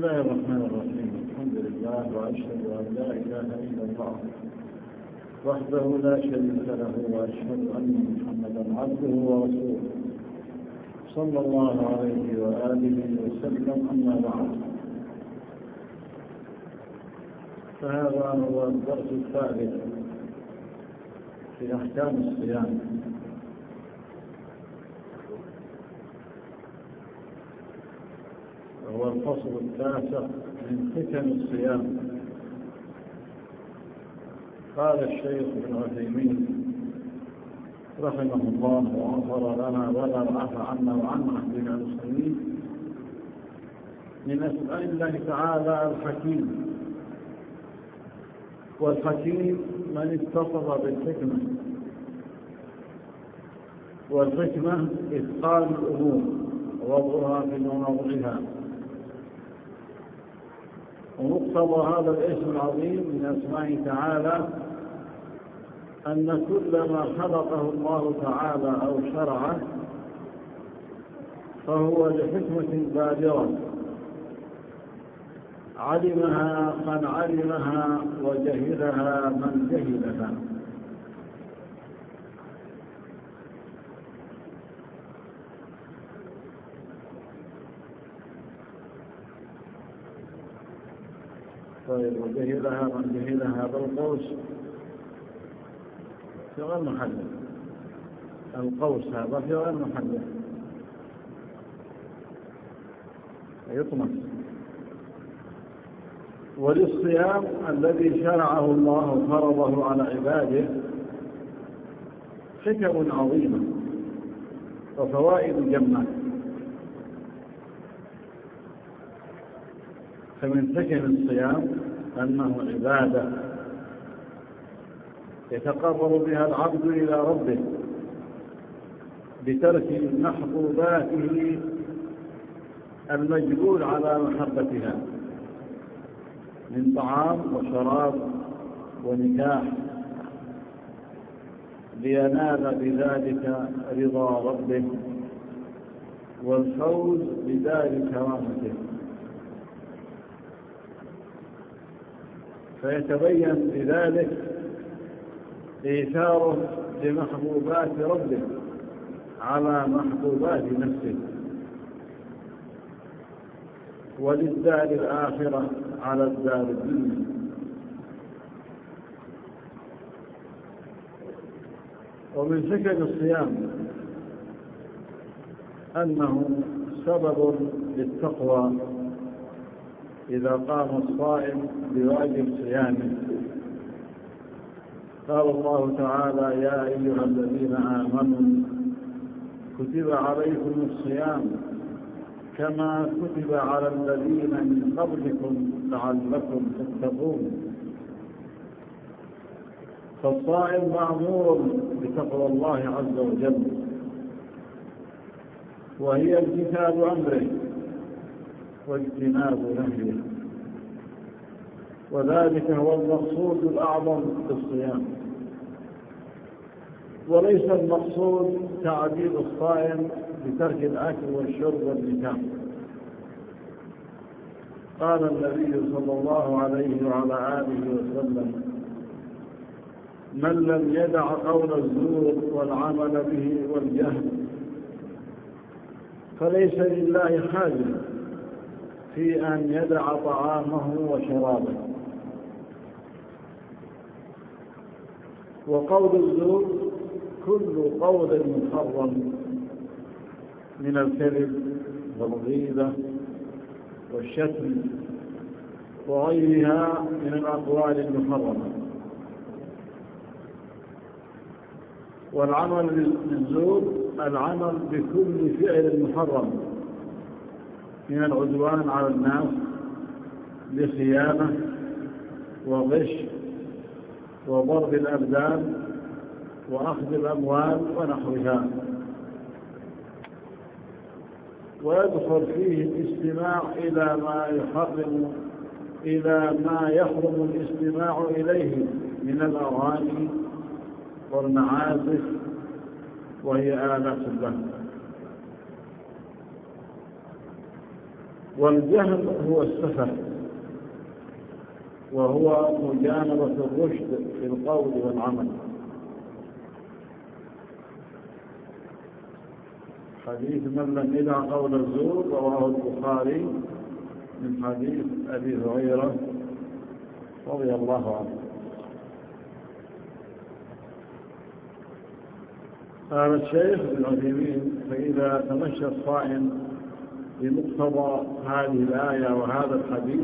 الله الرحمن الرحيم. الحمد لله، وأشهد أن لا إله إلا الله وحده لا شريك له، وأشهد أن محمدا عبده ورسوله صلى الله عليه وآله وسلم. أما بعد، فهذا هو الدرس الثالث في أحكام الصيام، وهو الفصل التاسع من حكم الصيام. قال الشيخ ابن عثيمين رحمه الله وغفر لنا وعفى عنا وعن عهدنا المسلمين: من أسماء الله تعالى الحكيم، والحكيم من اتصف بالحكمة، والحكمة إتقان الأمور ووضعها في مواضعها. ومقتضى هذا الاسم العظيم من أسمائه تعالى أن كل ما خلقه الله تعالى أو شرعه فهو لحكمة بالغة علمها من علمها وجهلها من جهلها. طيب، وجهلها من جهلها بالقوس في غير محله. القوس هذا في غير محله يطمس. وللصيام الذي شرعه الله وفرضه على عباده حكم عظيمة وفوائد جمة. فمن حكم الصيام أنه عبادة يتقرب بها العبد إلى ربه بترك محبوباته المجبول على محبتها من طعام وشراب ونكاح، لينال بذلك رضا ربه والفوز بدار كرامته. فيتبين بذلك إيثاره لمحبوبات ربه على محبوبات نفسه، وللدار الآخرة على الدار الدنيا. ومن حكم الصيام أنه سبب للتقوى إذا قام الصائم بواجب صيامه. قال الله تعالى: يا أيها الذين آمنوا كتب عليكم الصيام كما كتب على الذين من قبلكم لعلكم تتقون. فالصائم مأمور بتقوى الله عز وجل، وهي امتثال أمره واجتناب نهيه، وذلك هو المقصود الأعظم في الصيام. وليس المقصود تعذيب الصائم بترك الأكل والشرب والنكاح. قال النبي صلى الله عليه وعلى آله وسلم: من لم يدع قول الزور والعمل به والجهل فليس لله حاجة في أن يدع طعامه وشرابه. وقول الزور كل قول محرم من الكذب والغيبة والشتم وغيرها من الأقوال المحرمة. والعمل بالزور العمل بكل فعل محرم من العدوان على الناس بخيانة وغش وضرب الأبدان وأخذ الأموال ونحوها. ويدخل فيه الاستماع إلى ما يحرم الاستماع إليه من الأغاني والمعازف وهي آلات اللهو. والجهل هو السفه، وهو مجانبة الرشد في القول والعمل. حديث من لم يدع قول الزور رواه البخاري من حديث أبي هريرة رضي الله عنه. قال الشيخ ابن عثيمين: فإذا تمشى الصائم بمقتضى هذه الآية وهذا الحديث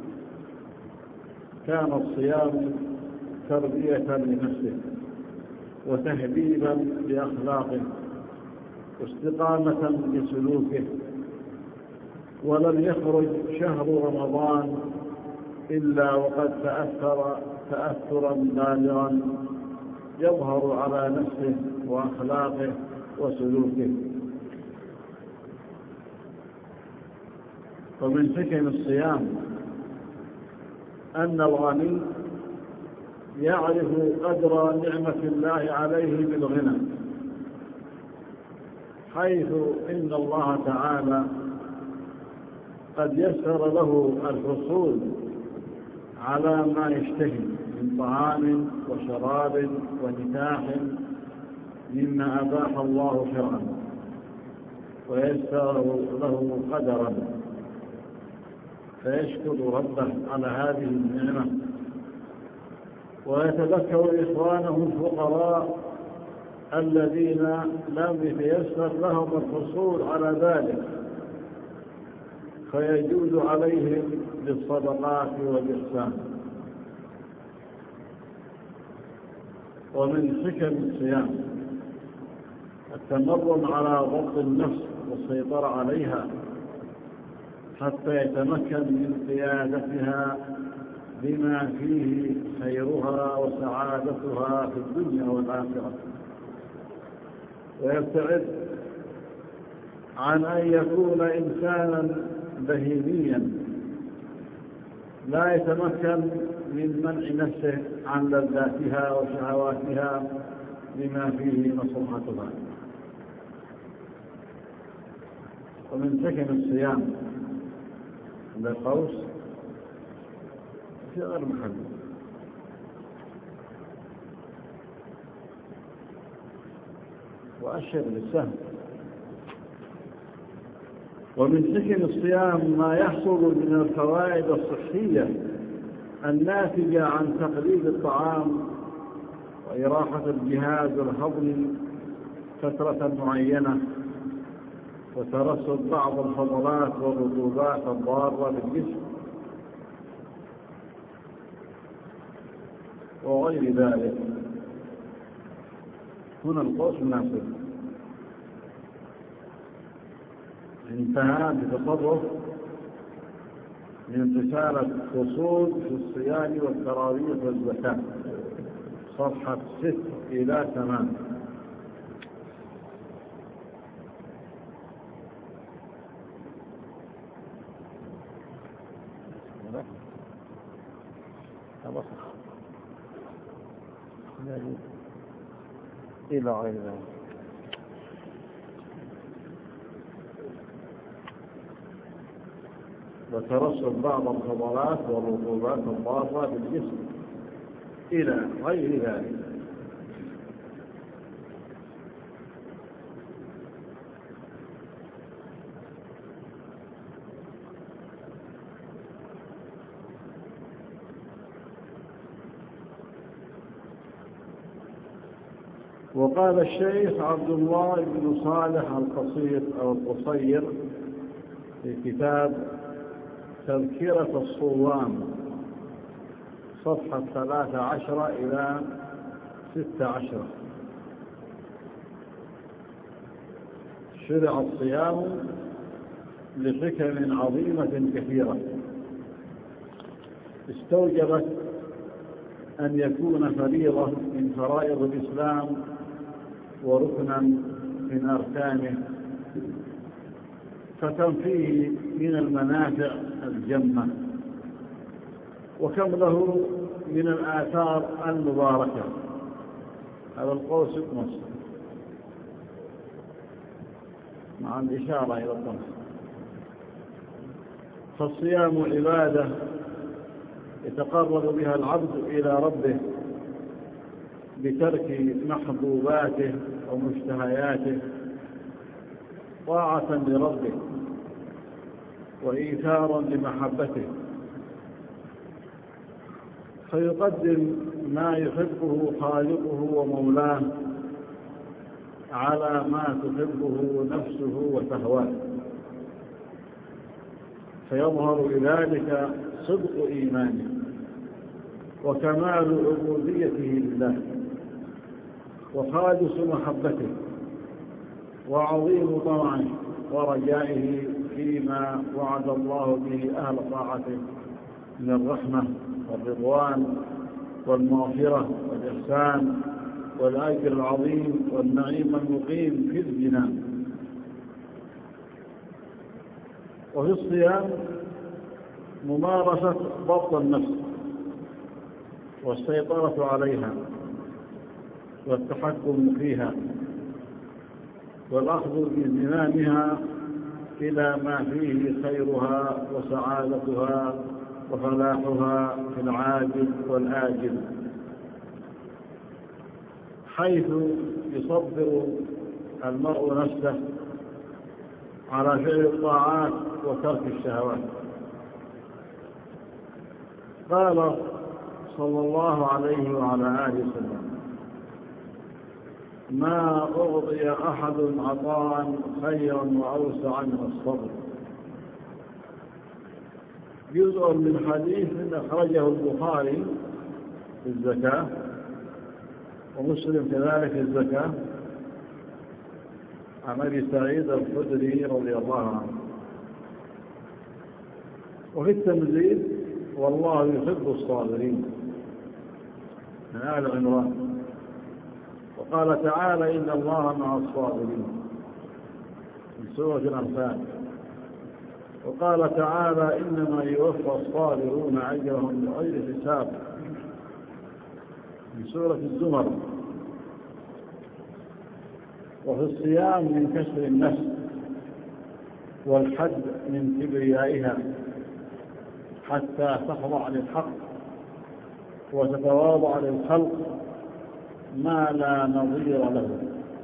كان الصيام تربية لنفسه وتهذيبا لأخلاقه واستقامة لسلوكه، ولم يخرج شهر رمضان إلا وقد تأثر تأثرا بالغا يظهر على نفسه وأخلاقه وسلوكه. ومن حكم الصيام أن الغني يعرف قدر نعمة الله عليه بالغنى، حيث إن الله تعالى قد يسر له الحصول على ما يشتهي من طعام وشراب ونكاح مما أباح الله شرعا، ويسر له قدرا، فيشكر ربه على هذه النعمة ويتذكر إخوانه الفقراء الذين لم يتيسر لهم الحصول على ذلك، فيجوز عليهم بالصدقات والإحسان. ومن حكم الصيام التمرن على ضبط النفس والسيطرة عليها حتى يتمكن من قيادتها بما فيه خيرها وسعادتها في الدنيا والآخرة، ويبتعد عن أن يكون إنسانا بهيميا لا يتمكن من منع نفسه عن لذاتها وشهواتها بما فيه مصلحتها. ومن حكم الصيام للقوس في غير محل. وأشر بالسهم. ومن حكم الصيام ما يحصل من الفوائد الصحية الناتجة عن تقليل الطعام وإراحة الجهاز الهضمي فترة معينة، وترسب بعض الفضلات والرطوبات الضارة بالجسم وغير ذلك. هنا القوس مناسب، انتهى بتصرف من رسالة فصول في الصيام والتراويح والزكاة، صفحة 6 إلى 8. إلى غير ذلك. وترسب بعض الفضلات والرطوبات الضارة بالجسم إلى غير ذلك. وقال الشيخ عبد الله بن صالح القصير أو القصير في كتاب تذكرة الصوام صفحة 13 إلى 16: شرع الصيام لحكم عظيمة كثيرة استوجبت أن يكون فريضة من فرائض الإسلام وركنا من أركانه، فكم فيه من المنافع الجمة، وكم له من الآثار المباركة. هذا القوس نص مع الإشارة إلى الطمس. فالصيام عبادة يتقرب بها العبد إلى ربه بترك محبوباته ومشتهياته طاعة لربه وإيثارا لمحبته، فيقدم ما يحبه خالقه ومولاه على ما تحبه نفسه وتهواه، فيظهر بذلك صدق إيمانه وكمال عبوديته لله وخالص محبته وعظيم طمعه ورجائه فيما وعد الله به أهل طاعته من الرحمة والرضوان والمغفرة والإحسان والأجر العظيم والنعيم المقيم في الجنان. وفي الصيام ممارسة ضبط النفس والسيطرة عليها والتحكم فيها والأخذ بزمامها إلى ما فيه خيرها وسعادتها وفلاحها في العاجل والآجل، حيث يصبر المرء نفسه على فعل الطاعات وترك الشهوات. قال صلى الله عليه وعلى آله وسلم: ما أعطي أحد عطاء خيرا وأوسع من الصبر. جزء من حديث أخرجه البخاري في الزكاة ومسلم كذلك في الزكاة عن أبي سعيد الخدري رضي الله عنه. وفي التمثيل: والله يحب الصابرين، من آل عمران. وقال تعالى: إن الله مع الصابرين، في سورة الأنفال. وقال تعالى: إنما يوفى الصابرون أجرهم بغير حساب، في سورة الزمر. وفي الصيام من كسر النفس والحد من كبريائها حتى تخضع للحق وتتواضع للخلق ما لا نظير له،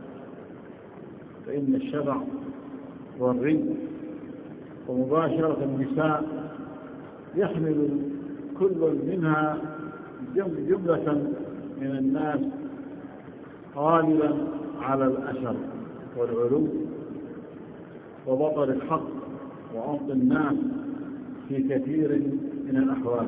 فإن الشبع والري ومباشرة النساء يحمل كل منها جملة من الناس غالبا على الأشر والعلو وبطر الحق وعمق الناس في كثير من الأحوال.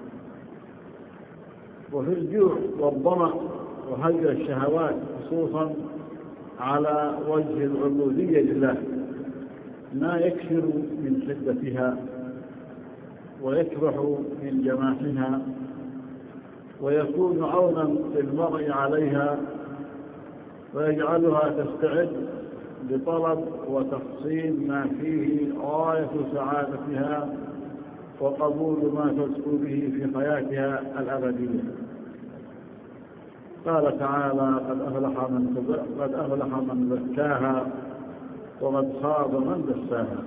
وفي الجوع والظمأ وهجر الشهوات خصوصا على وجه العبودية لله ما يكثر من شدتها ويكبح من جماحها ويكون عونا للمرء عليها ويجعلها تستعد بطلب وتحصيل ما فيه غاية سعادتها وقبول ما تزكو به في حياتها الأبدية. قال تعالى: قد أفلح من زكاها وقد خاب من دساها.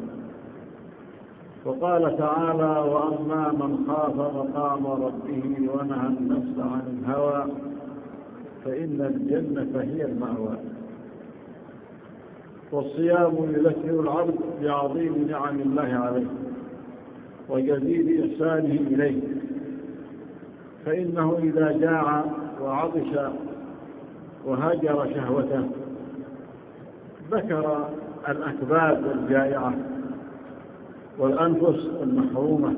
وقال تعالى: وأما من خاف مقام ربه ونهى النفس عن الهوى فإن الجنة هي المأوى. والصيام يذكر العبد بعظيم نعم الله عليه وجزيل إحسانه إليه، فإنه إذا جاع وعطش وهجر شهوته ذكر الأكباد الجائعة والأنفس المحرومة،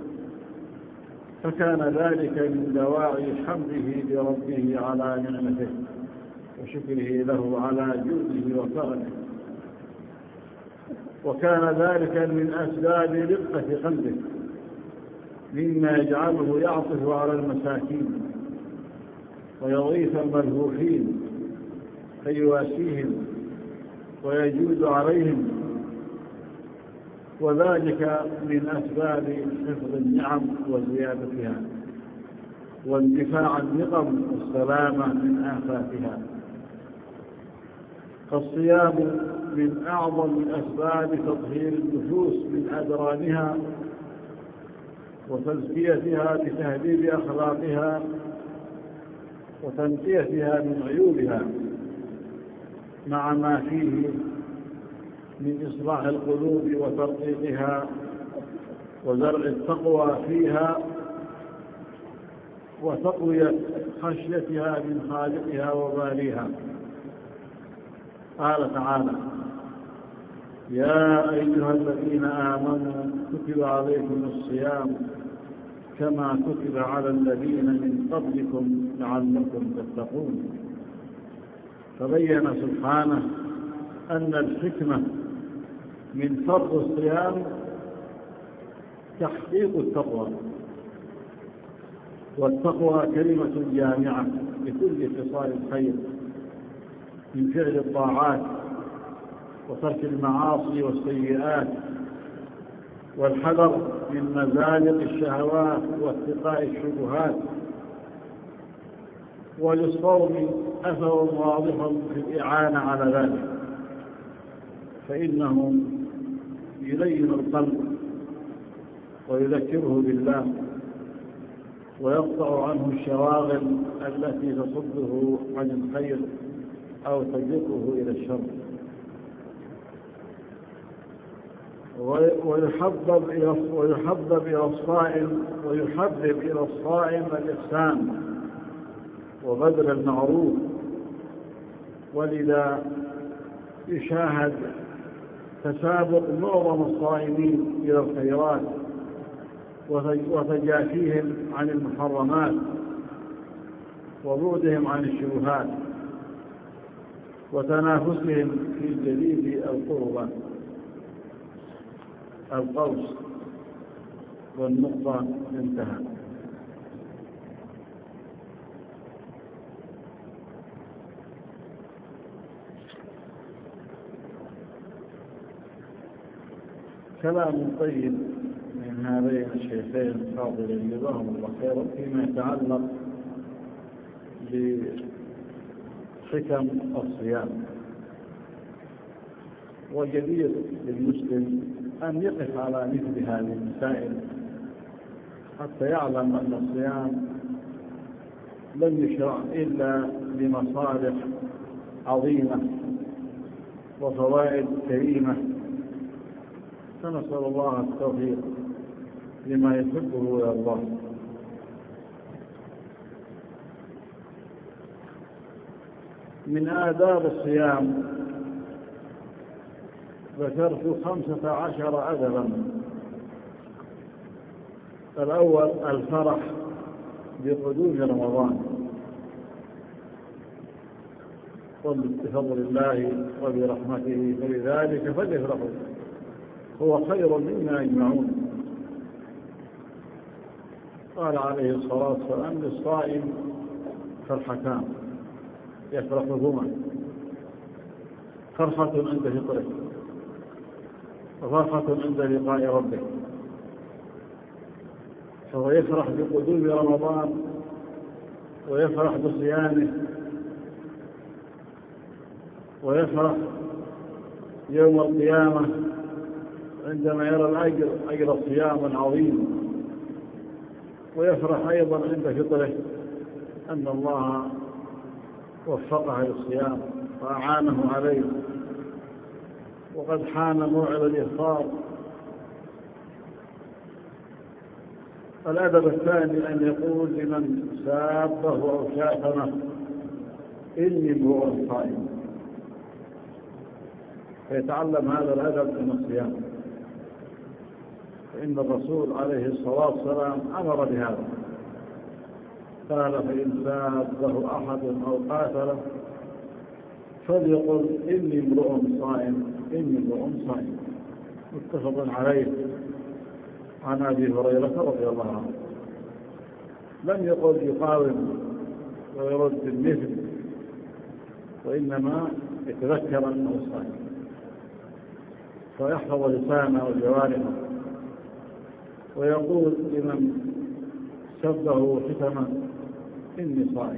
فكان ذلك من دواعي حمده لربه على نعمته وشكره له على جوده وكرمه، وكان ذلك من أسباب رقة قلبه مما يجعله يعطف على المساكين ويضيف الملهوفين فيواسيهم ويجود عليهم، وذلك من أسباب حفظ النعم وزيادتها واندفاع النقم والسلامة من آفاتها. فالصيام من أعظم أسباب تطهير النفوس من أدرانها وتزكيتها بتهذيب أخلاقها وتنقيتها من عيوبها، مع ما فيه من إصلاح القلوب وترقيقها وزرع التقوى فيها وتقوية خشيتها من خالقها وباريها. قال تعالى: يا أيها الذين آمنوا كتب عليكم الصيام كما كتب على الذين من قبلكم لعلكم تتقون. فبين سبحانه أن الحكمة من فرض الصيام تحقيق التقوى، والتقوى كلمة جامعة لكل خصال الخير من فعل الطاعات وترك المعاصي والسيئات والحذر من مزالق الشهوات واتقاء الشبهات. وللصوم أثر واضح في الإعانة على ذلك، فإنه يلين القلب ويذكره بالله ويقطع عنه الشواغل التي تصده عن الخير أو تجره إلى الشر. ويحبب إلى الصائم الإحسان وبذل المعروف. ولذا يشاهد تسابق معظم الصائمين إلى الخيرات وتجافيهم عن المحرمات وبعدهم عن الشبهات وتنافسهم في جليد القربات. القوس والنقطة انتهى. كلام طيب من هذين الشيخين الفاضلين جزاهم الله خيرا فيما يتعلق بحكم الصيام. وجدير للمسلم أن يقف على مثل هذه المسائل حتى يعلم أن الصيام لم يشرع إلا لمصالح عظيمة وفوائد كريمة، فنسأل الله التوفيق لما يحبه ويرضاه. من آداب الصيام ذكرت 15 أدبا. الأول الفرح بقدوم رمضان، قل بفضل الله وبرحمته فلذلك فليفرحوا هو خير مما يجمعون. قال عليه الصلاة والسلام: للصائم فرحتان يفرحهما، فرحة عند فطره وفرحة عند لقاء ربه. فهو يفرح بقدوم رمضان ويفرح بصيامه ويفرح يوم القيامة عندما يرى الأجر، أجر الصيام العظيم، ويفرح أيضا عند فطره أن الله وفقه للصيام وأعانه عليه وقد حان موعد الإفطار. الأدب الثاني أن يقول لمن سابه أو شاتمه: إني امرؤ صائم، فيتعلم هذا الأدب من الصيام، فإن الرسول عليه الصلاة والسلام أمر بهذا، قال: فإن سابه أحد أو قاتله فليقل إني امرؤ صائم، إني امرؤ صائم. متفق عليه عن أبي هريرة رضي الله عنه. لم يقل يقاوم ويرد بالمثل، وإنما يتذكر أنه صائم فيحفظ لسانه وجوارحه، ويقول لمن سبه ختما: إني صائم.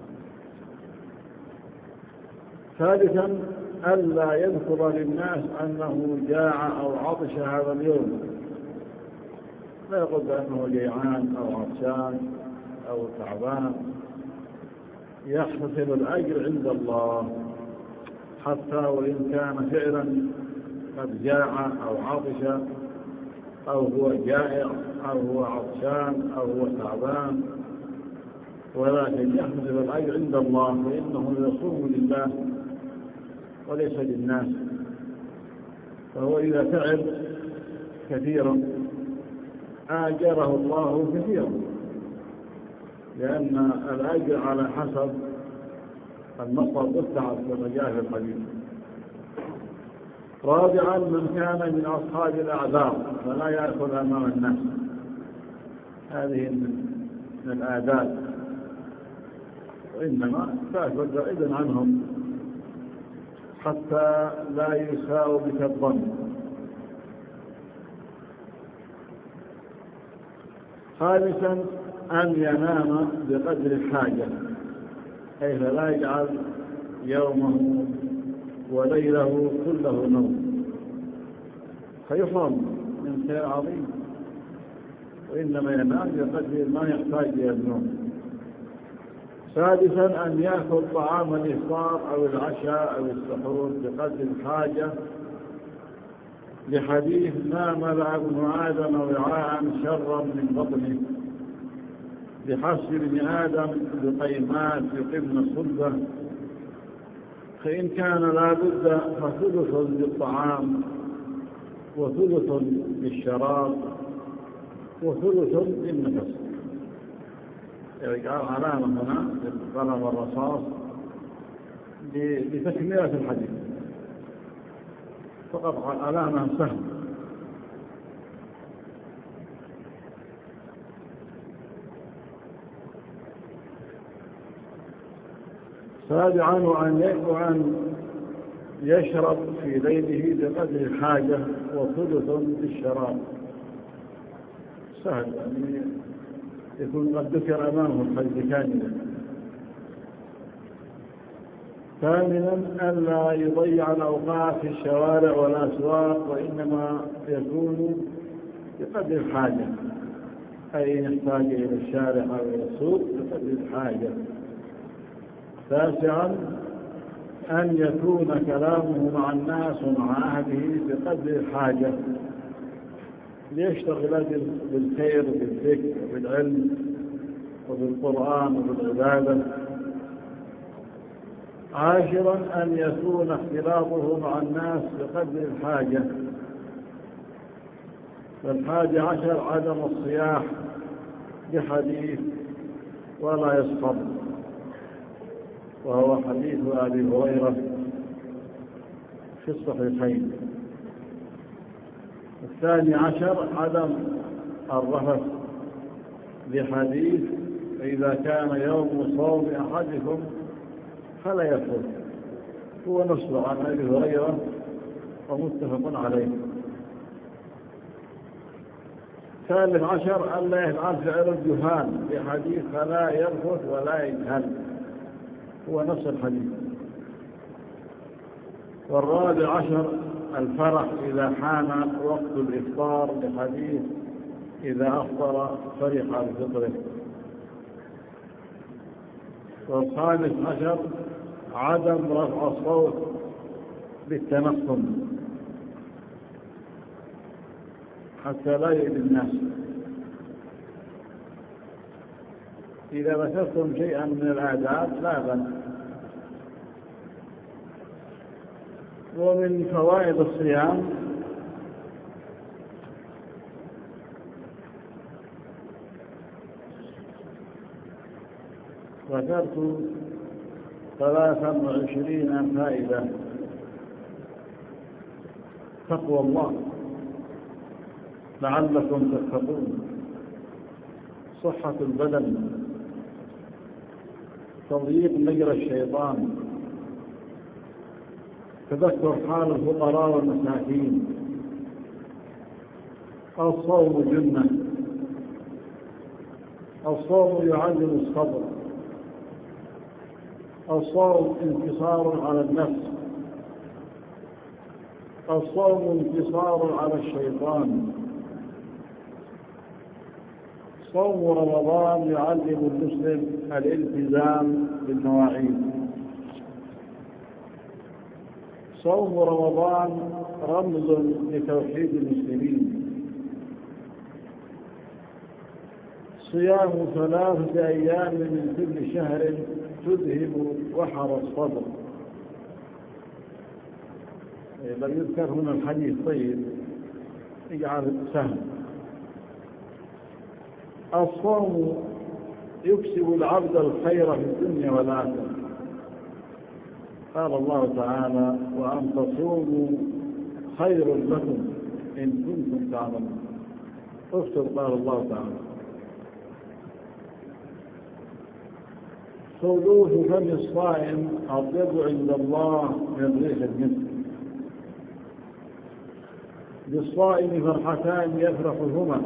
ثالثا ألا يذكر للناس أنه جاع أو عطش هذا اليوم، لا يقول بأنه جيعان أو عطشان أو تعبان، يحتسب الأجر عند الله حتى وإن كان فعلا قد جاع أو عطش أو هو جائع أو هو عطشان أو هو تعبان، ولكن يحتسب الأجر عند الله فإنه يصوم لله وليس للناس. فهو إذا تعب كثيرا آجره الله كثيرا، لأن الأجر على حسب النصر والتعب كما جاء في الحديث. رابعا من كان من أصحاب الأعذار فلا يأكل أمام الناس، هذه من الآداب، وإنما تأكل بعيدا عنهم حتى لا يساء بك الظن. خامسا أن ينام بقدر الحاجة، أي لا يجعل يومه وليله كله نوم، فيحرم من خير عظيم، وإنما ينام بقدر ما يحتاج إلى النوم. سادسا أن يأكل طعام الإفطار أو العشاء أو السحور بقدر الحاجة، لحديث ما ملأ ابن آدم وعاء شرا من بطنه، بحسب ابن آدم بقيمات يقمن الصلبة، فإن كان لا بد فثلث للطعام وثلث للشراب وثلث للنفس. يعني قال علامة هنا بالقلم الرصاص لتكملة الحديث، فقط علامة سهل. سابعا وأن يشرب في ليله بقدر الحاجة وثلث للشراب، سهل، يعني يكون قد ذكر أمامه الحديث كاملا. ثامنا ألا يضيع الأوقات في الشوارع والأسواق، وإنما يكون بقدر الحاجة، أي يحتاج إلى الشارع أو إلى السوق بقدر الحاجة. تاسعا أن يكون كلامه مع الناس ومع أهله بقدر الحاجة، ليشتغل بالخير وبالذكر وبالعلم وبالقرآن وبالعبادة. عاشرا أن يكون اختلاطه مع الناس بقدر الحاجة. والحادي عشر عدم الصياح بحديث ولا يسخر، وهو حديث أبي هريرة في الصحيحين. الثاني عشر عدم الرفث بحديث إذا كان يوم صوم أحدكم فلا يفرث، هو نصر عن أبي هريرة ومتفق عليه. الثالث عشر ألا يفعل فعل الجهال بحديث فلا يرفث ولا يجهل، هو نفس الحديث. والرابع عشر الفرح إذا حان وقت الإفطار بحديث إذا أفطر فرح بفطره. والخامس عشر عدم رفع الصوت بالتنقم حتى لا يؤذي الناس. إذا ذكرتم شيئا من الآداب لا بأس. ومن فوائد الصيام ذكرت 23 فائدة. تقوى الله لعلكم تتقون، صحة البدن، تضييق مجرى الشيطان، تذكر حال الفقراء والمساكين، الصوم جنة، الصوم يعلم الصبر، الصوم انتصار على النفس، الصوم انتصار على الشيطان، صوم رمضان يعلم المسلم الالتزام بالمواعيد. صوم رمضان رمز لتوحيد المسلمين. صيام 3 أيام من كل شهر تذهب وحر الصدر. لم يذكر هنا الحديث، طيب اجعل سهل. الصوم يكسب العبد الخير في الدنيا والآخرة. قال الله تعالى: وأن تصوموا خير لكم إن كنتم تعلمون. اكتب قال الله تعالى: خلوف فم الصائم أطيب عند الله من ريح المسك. للصائم فرحتان يفرحهما: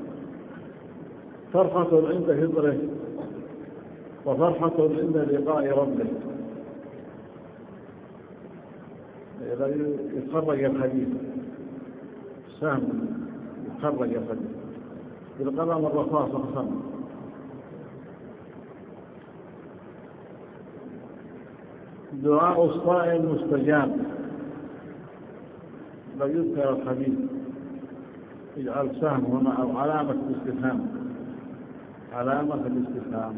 فرحة عند فطره وفرحة عند لقاء ربه. يتخرج الحديث سهم، يتخرج الحديث بالقلم الرصاص خصم. دعاء الصائم مستجاب. لو يذكر الحديث اجعل سهم هنا أو علامة الاستفهام، علامة الاستفهام.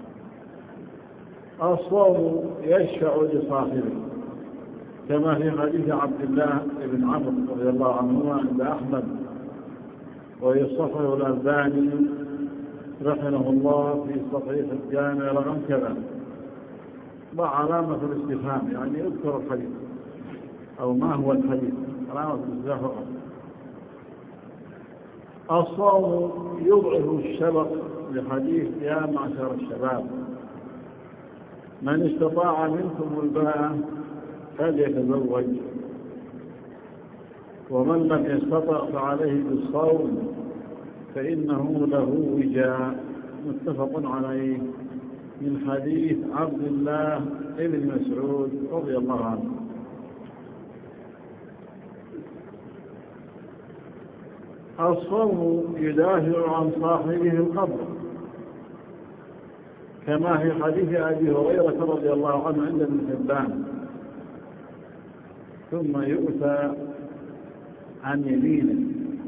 الصوم يشفع لصاحبه كما في حديث عبد الله بن عمرو رضي الله عنهما عند أحمد، ويصححه الألباني رحمه الله في صحيح الجامع رقم كذا. ضع علامة الاستفهام، يعني اذكر الحديث أو ما هو الحديث، علامة الاستفهام. الصوم يضعف الشبق لحديث يا معشر الشباب من استطاع منكم الباءة فليتزوج، ومن لم يستطع فعليه بالصوم فإنه له وجاء. متفق عليه من حديث عبد الله بن مسعود رضي الله عنه. الصوم يدافع عن صاحبه القبر كما في حديث أبي هريرة رضي الله عنه عند ابن حبان: ثم يؤتى عن يمينه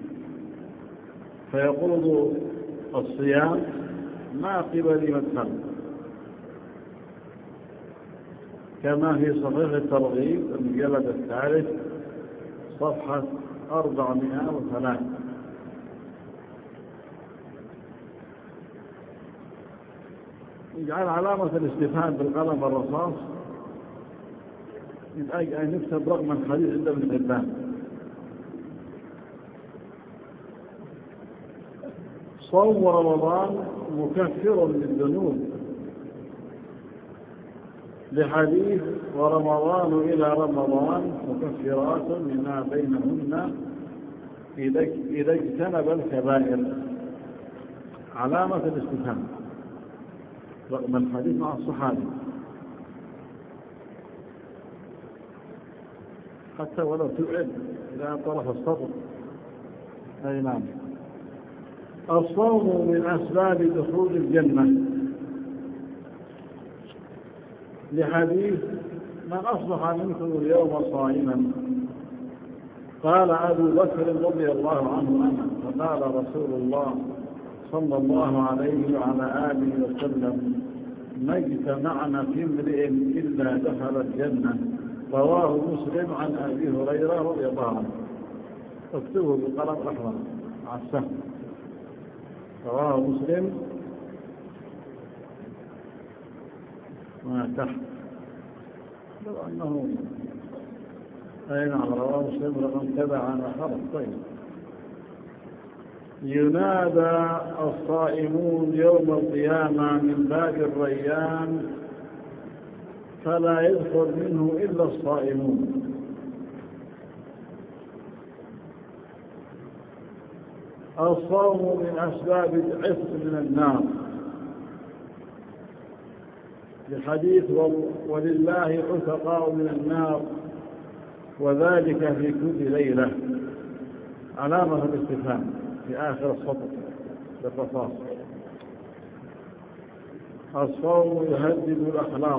فيقول الصيام ما قبل مدخل، كما في صحيح الترغيب المجلد 3 صفحة 403. يجعل علامة الاستفهام بالقلم الرصاص من أجل أن نكتب رقم الحديث عند ابن حبان. صوم رمضان مكفر للذنوب لحديث ورمضان إلى رمضان مكفرات لما بينهن إذا اجتنب الكبائر. علامة الاستفهام رقم الحديث مع الصحابي، حتى ولو تبعد إلى طرف السطر. أي نعم. الصوم من أسباب دخول الجنة لحديث من أصبح منكم اليوم صائما قال أبو بكر رضي الله عنه أنا، فقال رسول الله صلى الله عليه وعلى آله وسلم: ما اجتمعنا في امرئ إلا دخل الجنة. رواه مسلم عن أبي هريرة رضي الله عنه. اكتبه بالقلم الأحمر مع السهم. رواه مسلم ما تحت، لو أنه أي نعم رواه مسلم رقم كذا عن آخر. طيب. ينادى الصائمون يوم القيامة من باب الريان فلا يدخل منه إلا الصائمون. الصوم من أسباب العتق من النار لحديث ولله عتقاء من النار وذلك في كل ليلة. علامة الاستفهام في آخر السطر بالرصاص. الصوم يهذب الأخلاق،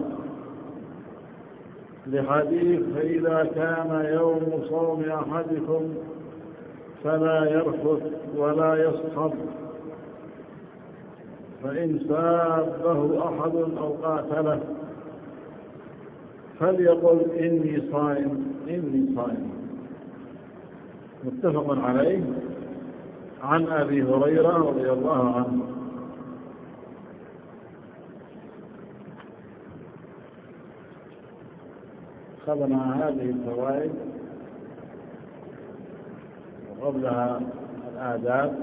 لحديث فإذا كان يوم صوم أحدكم فلا يرفث ولا يصخب، فإن سابه أحد أو قاتله فليقل إني صائم إني صائم. متفق عليه. عن أبي هريرة رضي الله عنه. أخذنا هذه الفوائد وقبلها الآداب،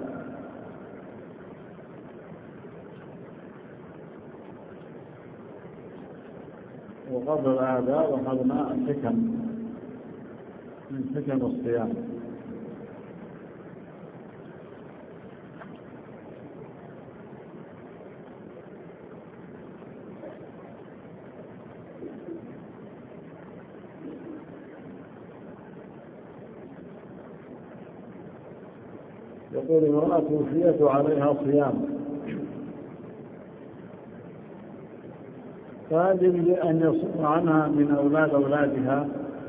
وقبل الآداب أخذنا الحكم من حكم الصيام. يقول امرأة توفيت عليها صيام، فيجب أن يصوم عنها من أولاد أولادها؟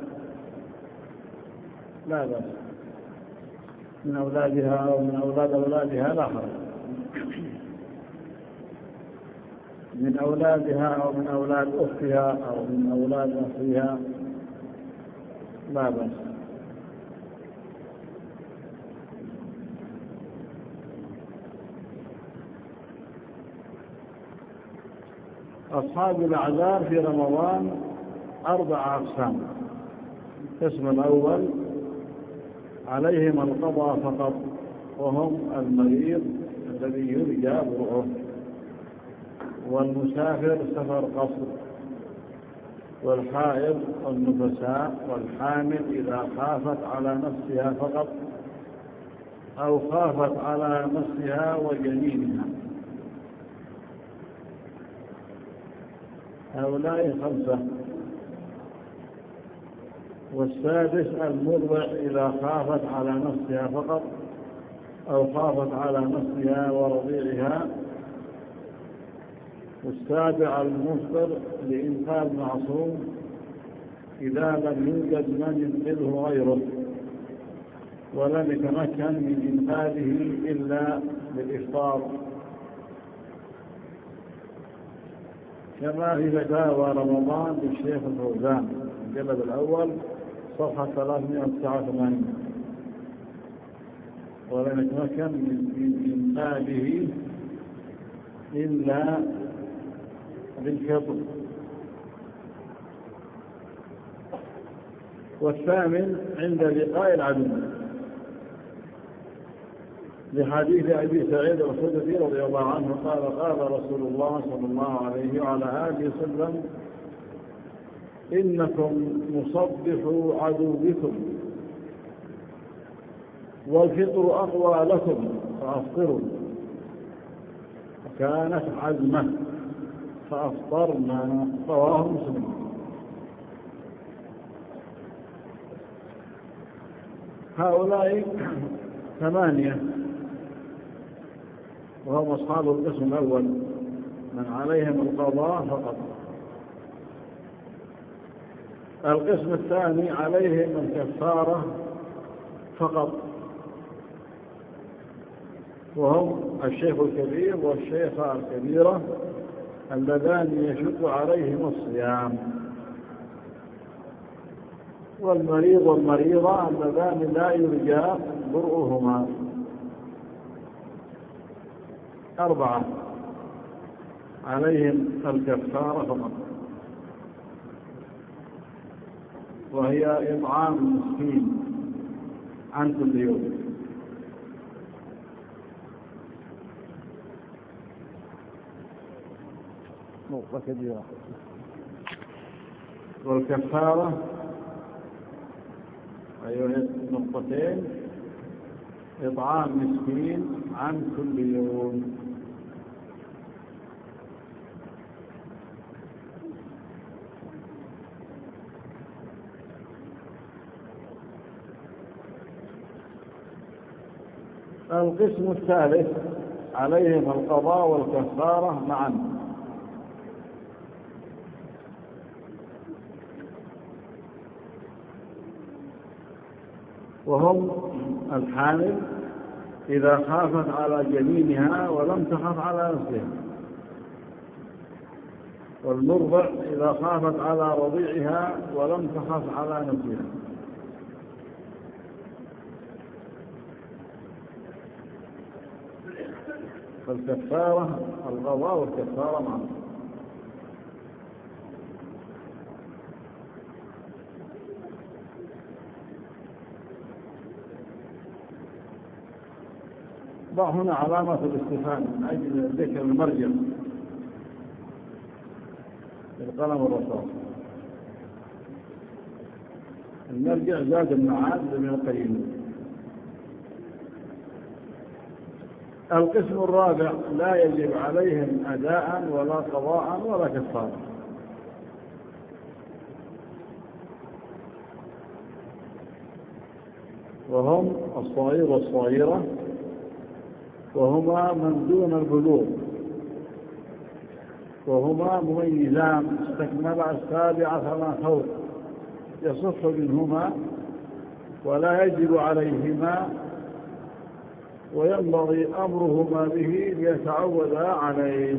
لا بأس، من أولادها أو من أولاد أولادها لا حرج، من أولادها أو من أولاد أختها أو من أولاد أخيها لا بأس. أصحاب الأعذار في رمضان 4 أقسام. القسم الأول عليهم القضاء فقط، وهم المريض الذي يرجى برؤه، والمسافر سفر قصر، والحائض والنفساء، والحامل إذا خافت على نفسها فقط أو خافت على نفسها وجنينها. هؤلاء 5. والسادس المرضع إذا خافت على نفسها فقط أو خافت على نفسها ورضيعها. والسابع المفطر لإنقاذ معصوم إذا لم يوجد من ينقذه غيره ولم يتمكن من إنقاذه إلا بالإفطار، كما في فتاوى رمضان للشيخ الفوزان الجلد الأول صفحة 389. ولم يتمكن من إنقاذه إلا بالفطر. والثامن عند لقاء العدو، لحديث أبي سعيد الخدري رضي الله عنه قال قال رسول الله صلى الله عليه وعلى آله وسلم: إنكم مصبحوا عدوكم والفطر أقوى لكم فأفطروا. وكانت عزمة فأفطرنا. رواه مسلم. هؤلاء 8 وهم أصحاب القسم الأول، من عليهم القضاء فقط. القسم الثاني عليهم الكفارة فقط، وهم الشيخ الكبير والشيخة الكبيرة اللذان يشق عليهم الصيام، والمريض والمريضة اللذان لا يرجى برؤهما. 4 عليهم الكفارة فقط، وهي إطعام مسكين عن كل يوم. نقطة كبيرة. والكفارة أيها نقطتين: إطعام مسكين عن كل يوم. القسم الثالث عليهم القضاء والكفارة معا، وهم الحامل إذا خافت على جنينها ولم تخف على نفسها، والمرضع إذا خافت على رضيعها ولم تخف على نفسها. فالكفارة القضاء والكفارة معا. ضع هنا علامة الاستفهام من أجل ذكر المرجع بالقلم الرصاص. المرجع زاد المعاد من القيم. القسم الرابع لا يجب عليهم أداء ولا قضاء ولا كفارة. وهم الصغير والصغيرة، وهما من دون البلوغ، وهما مميزان استكملا السابعة فما فوق، يصح منهما ولا يجب عليهما، وينبغي أمرهما به ليتعودا عليه.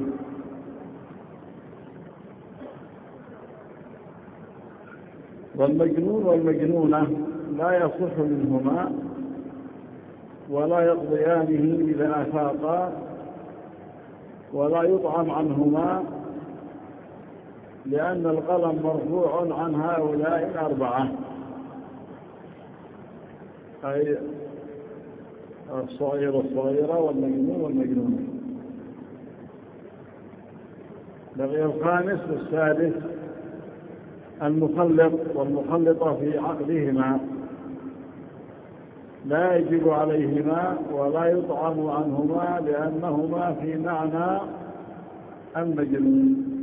والمجنون والمجنونة لا يصح منهما ولا يقضيانه إذا أفاقا، ولا يطعم عنهما، لأن القلم مرفوع عن هؤلاء الأربعة، أي الصغير والصغيرة والمجنون والمجنونة. بقي الخامس والسادس المخلط والمخلطة في عقدهما، لا يجب عليهما ولا يطعم عنهما، لأنهما في معنى المجنون.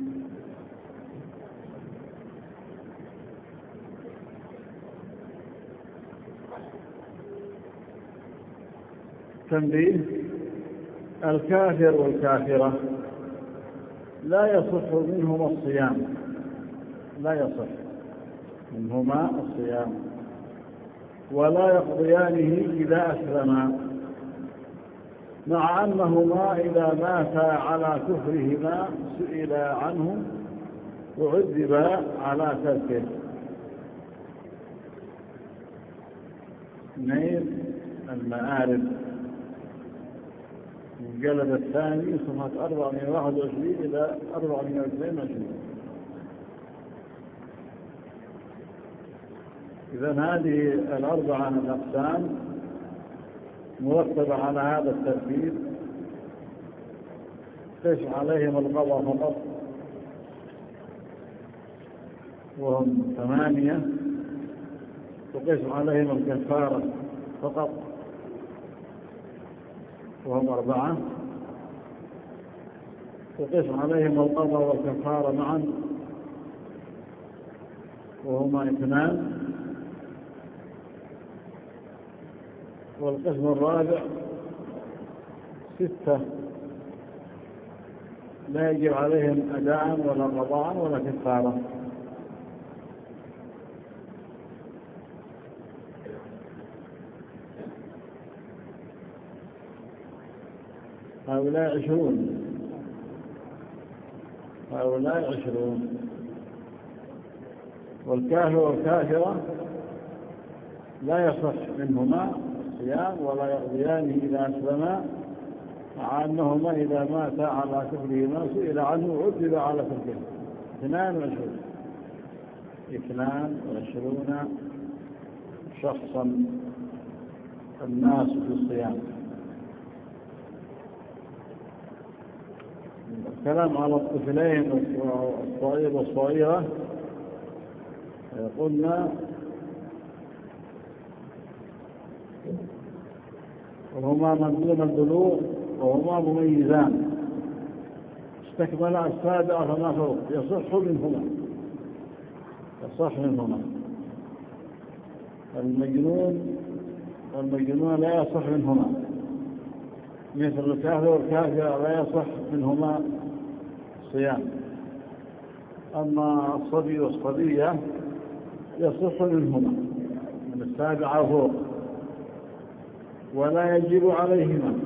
تنبيه: الكافر والكافرة لا يصح منهما الصيام، لا يصح منهما الصيام، ولا يقضيانه إذا أسلما، مع أنهما إذا ماتا على كفرهما سئل عنه وعذبا على تركه. نيل المآرب الجلد الثاني صفحة 421 إلى 422. إذن هذه الأربعة الأقسام مرتبة على هذا الترتيب، قس عليهم القضاء فقط وهم 8، وقس عليهم الكفارة فقط وهم 4، وقس عليهم القضاء والكفارة معا وهما 2، والقسم الرابع 6 لا يجب عليهم أداء ولا قضاء ولا كفارة. هؤلاء 20. والكافر والكافرة لا يصح منهما الصيام ولا يقضيانه إذا أسلما، مع أنهما إذا ماتا على كفرهما سئل عنه وعذب على كفره. 22 شخصا الناس في الصيام. الكلام على الطفلين الصغير والصغيرة قلنا وهما من دون البلوغ وهما مميزان استكملا السابعة فما فوق، يصح منهما. المجنون والمجنون لا يصح منهما، مثل الكافر والكافر لا يصح منهما الصيام. أما الصبي والصبية يصح منهما من السابعة فوق، ولا يجب عليهما،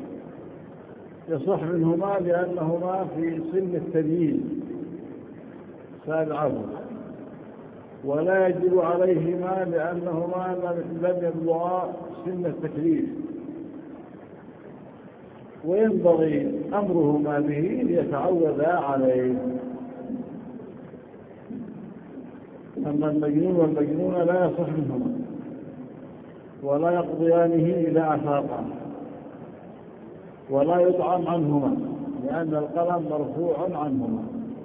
يصح منهما لأنهما في سن التمييز، سابعة فوق، ولا يجب عليهما لأنهما لم يبلغا سن التكليف، وينبغي أمرهما به ليتعودا عليه. أما المجنون والمجنون لا يصح منهما، ولا يقضيانه إذا أفاقا، ولا يطعم عنهما لأن القلم مرفوع عنهما.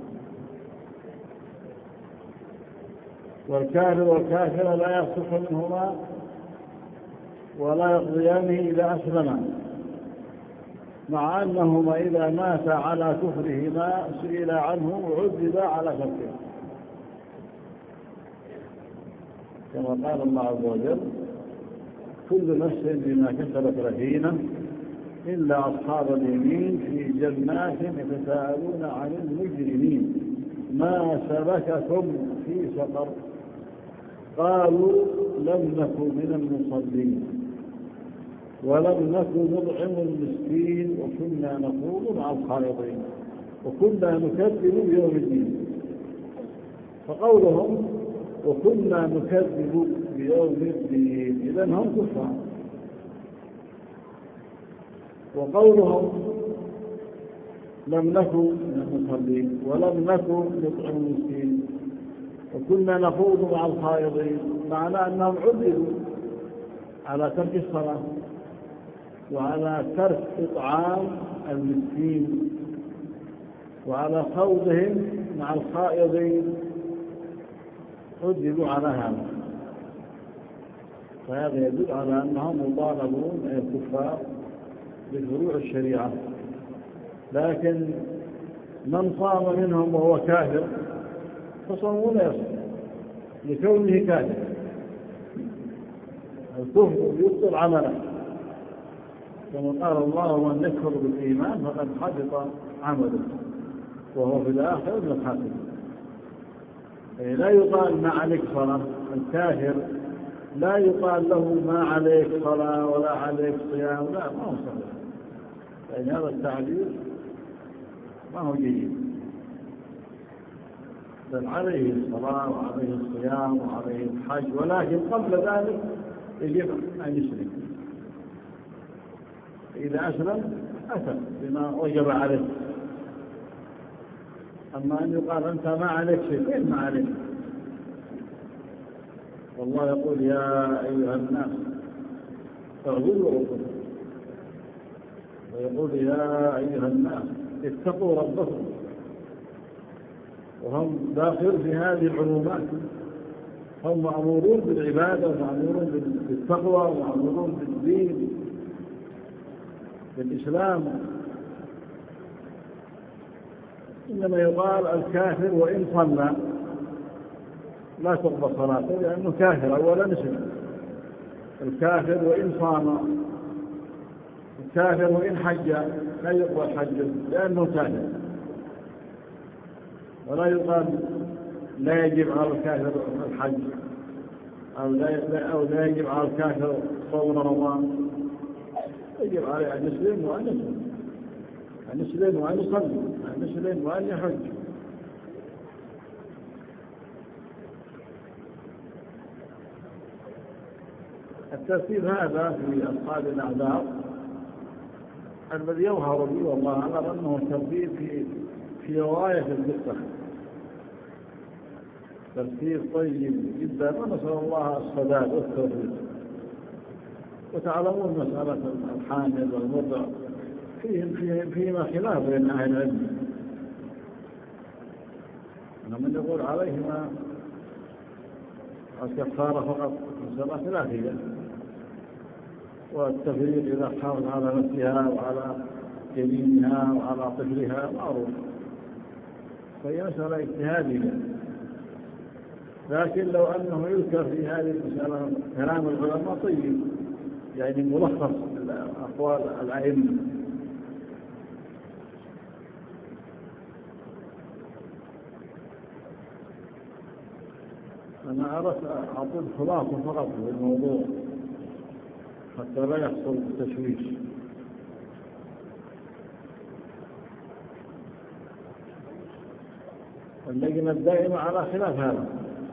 والكافر والكافرة لا يصح منهما ولا يقضيانه إذا أسلما، مع أنهما إذا مات على كفرهما سئل عنه وعذب على كفره، كما قال الله عز وجل: كل نفس بما كسبت رهينة إلا أصحاب اليمين في جنات يتساءلون عن المجرمين ما سلككم في سقر قالوا لم نكن من المصلين ولم نكن نطعم المسكين وكنا نخوض مع الخائضين وكنا نكذب بيوم الدين. فقولهم وكنا نكذب بيوم الدين إذن هم كفار، وقولهم لم نكن من المصلين ولم نكن نطعم المسكين وكنا نخوض مع الخائضين معناه أنهم عذبوا على ترك الصلاة وعلى ترك إطعام المسكين وعلى خوضهم مع الخائضين، عذبوا على هذا. فهذا يدل على أنهم مطالبون أي الكفار بفروع الشريعة. لكن من صام منهم وهو كافر فصومه لا يصح لكونه كافر، الكفر يبطل عمله، كما قال الله: ومن يكفر بالإيمان فقد حبط عمله وهو في الآخرة من الخاسرين. لا يقال ما عليك صلاة، الكافر لا يقال له ما عليك صلاة ولا عليك صيام، لا، ما هو صحيح، لأن هذا التعبير ما هو جيد، بل عليه الصلاة وعليه الصيام وعليه الحج، ولكن قبل ذلك يجب أن يسلم. إذا أسلم أتى بما وجب عليه. أما أن يقال أنت ما عليك شيء، كيف ما عليك؟ والله يقول: يا أيها الناس اعبدوا ربكم، ويقول: يا أيها الناس اتقوا ربكم، وهم داخل في هذه العلومات، هم مأمورون بالعبادة ومأمورون بالتقوى ومأمورون بالدين بالإسلام. إنما يقال الكافر وإن صلى لا تقبل صلاته لأنه كافر أولا مسلم، الكافر وإن صام، الكافر وإن حج لا يقبل حجه لأنه كافر. ولا يقال لا يجب على الكافر الحج أو لا يجب على الكافر صوم رمضان، يجب عليه أن يسلم وأن يصوم، أن يسلم وأن يصلي، أن يسلم وأن يحج. الترتيب هذا في أصحاب الأعذار الذي يظهر لي والله أعلم أنه ترتيب في غاية الدقة، ترتيب طيب جدا، ونسأل الله السداد والتوفيق. وتعلمون مسألة الحامل والمرضع فيما خلاف بين أهل العلم، من يقول عليهما الكفارة فقط مسألة خلافية، والتفريق إذا حافظ على نفسها وعلى يمينها وعلى طفلها معروف، فهي مسألة اجتهادية. لكن لو أنه يذكر في هذه المسألة كلام العلماء طيب، يعني ملخص أقوال الأئمة. أنا أردت أعطي خلاصة فقط في الموضوع حتى لا يحصل تشويش. اللجنة الدائمة على خلاف هذا،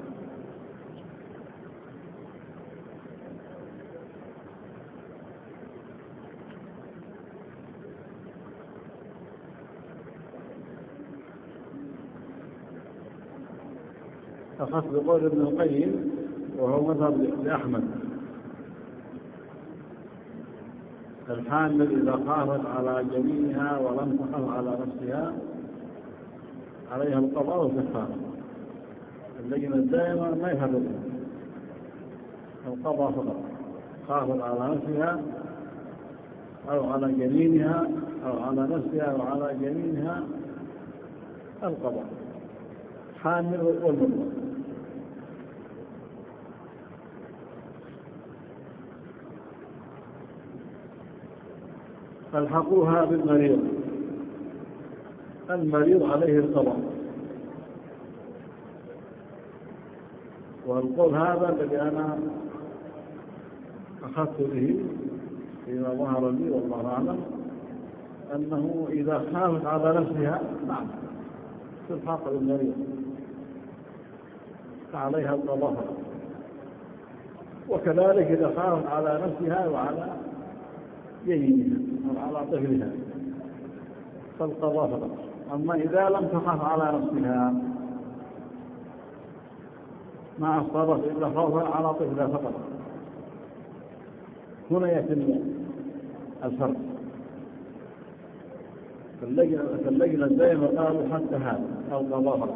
أخذت بقول ابن القيم وهو مذهب لأحمد: الحامل إذا خافت على جنينها ولم تخف على نفسها عليها القضاء والكفارة. اللجنة الدائمة ما يفرق القضاء فقط، خافت على نفسها أو على جنينها أو على نفسها أو على جنينها القضاء، حامل والمرضى. فالحقوها بالمريض، المريض عليه القضاء. والقول هذا الذي أنا أخذت به فيما ظهر لي والله أعلم، أنه إذا خافت على نفسها نعم تلحق بالمريض فعليها القضاء، وكذلك إذا خافت على نفسها وعلى جنينها أو على طفلها فالقضاء فقط. أما إذا لم تخف على نفسها ما أصابت إلا خوفا على طفلها فقط، هنا يتم الفرق. فاللجنة دائما قالوا حتى هذا أو قضاء فقط،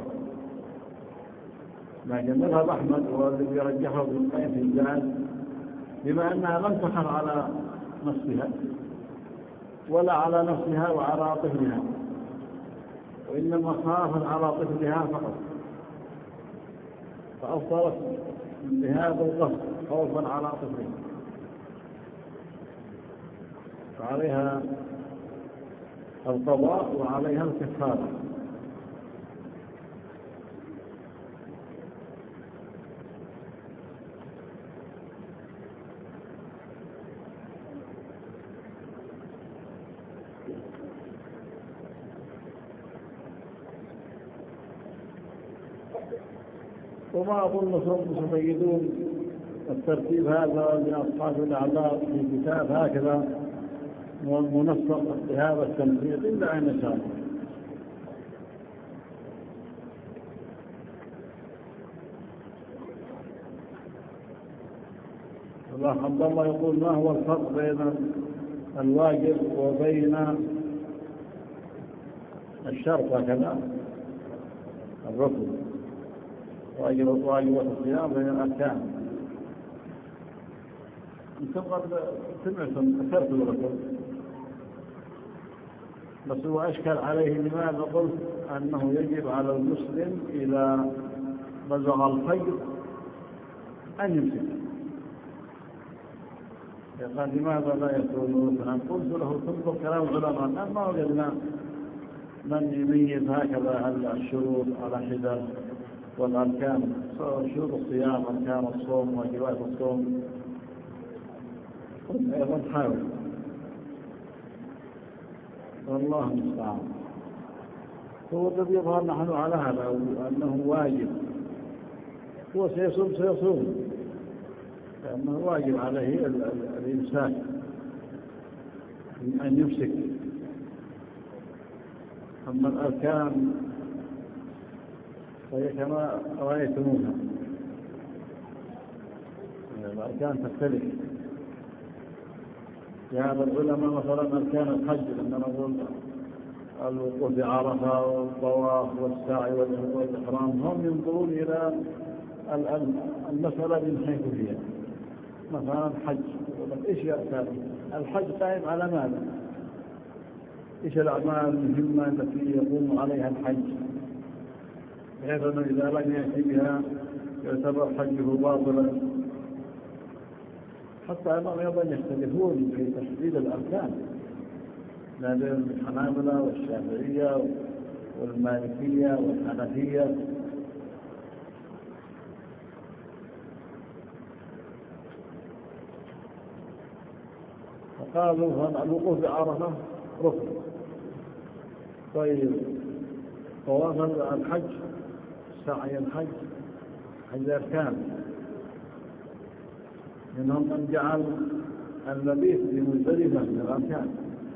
لكن مذهب أحمد والذي يرجحه ابن القيم في الزاد بما أنها لم تخف على نفسها ولا على نفسها وعلى طفلها، وإنما خافت على طفلها فقط، فأفضلت بهذا القصد خوفا على طفلها فعليها القضاء وعليها الكفارة. وما أظن سيجدون الترتيب هذا لأصحاب الأعلام في كتاب هكذا منسق بهذا التنسيق إلا أن شاء الله. عبد الله يقول: ما هو الفرق بين الواجب وبين الشرط هكذا الركن؟ واجب الصيام بين الأركان. أنتم قد سمعتم أثرت الركن، بس هو أشكل عليه لماذا قلت أنه يجب على المسلم إذا بلغ الفجر أن يمسك. قال: لماذا لا يكون؟ قلت له: تنظر كلام العلماء، ما وجدنا من يميز هكذا الشروط على حدة والأركان، شروط الصيام، أركان الصوم، واجبات الصوم. قلت: أيضا حاول، والله المستعان. هو الذي يظهر نحن على هذا أنه واجب، هو سيصوم لأنه واجب عليه الإمساك أن يمسك. أما الأركان فهي كما رأيتموها، الأركان تختلف. في هذا العلماء مثلا أركان الحج لما نقول الوقوف بعرفة والطواف والسعي والإحرام، هم ينظرون إلى المسألة من حيث هي. مثلا الحج، إيش يأتي الحج قائم على ماذا؟ إيش الأعمال المهمة التي يقوم عليها الحج، بحيث أنه إذا لم يأتي بها يعتبر حجه باطلا. حتى أنهم أيضا يختلفون في تحديد الأركان ما بين الحنابلة والشافعية والمالكية والحنفية. قالوا الوقوف بعرفة ركن. طيب طواف الحج، سعي الحج، حج أركان. منهم من جعل المبيت بمزدلفة من الأركان،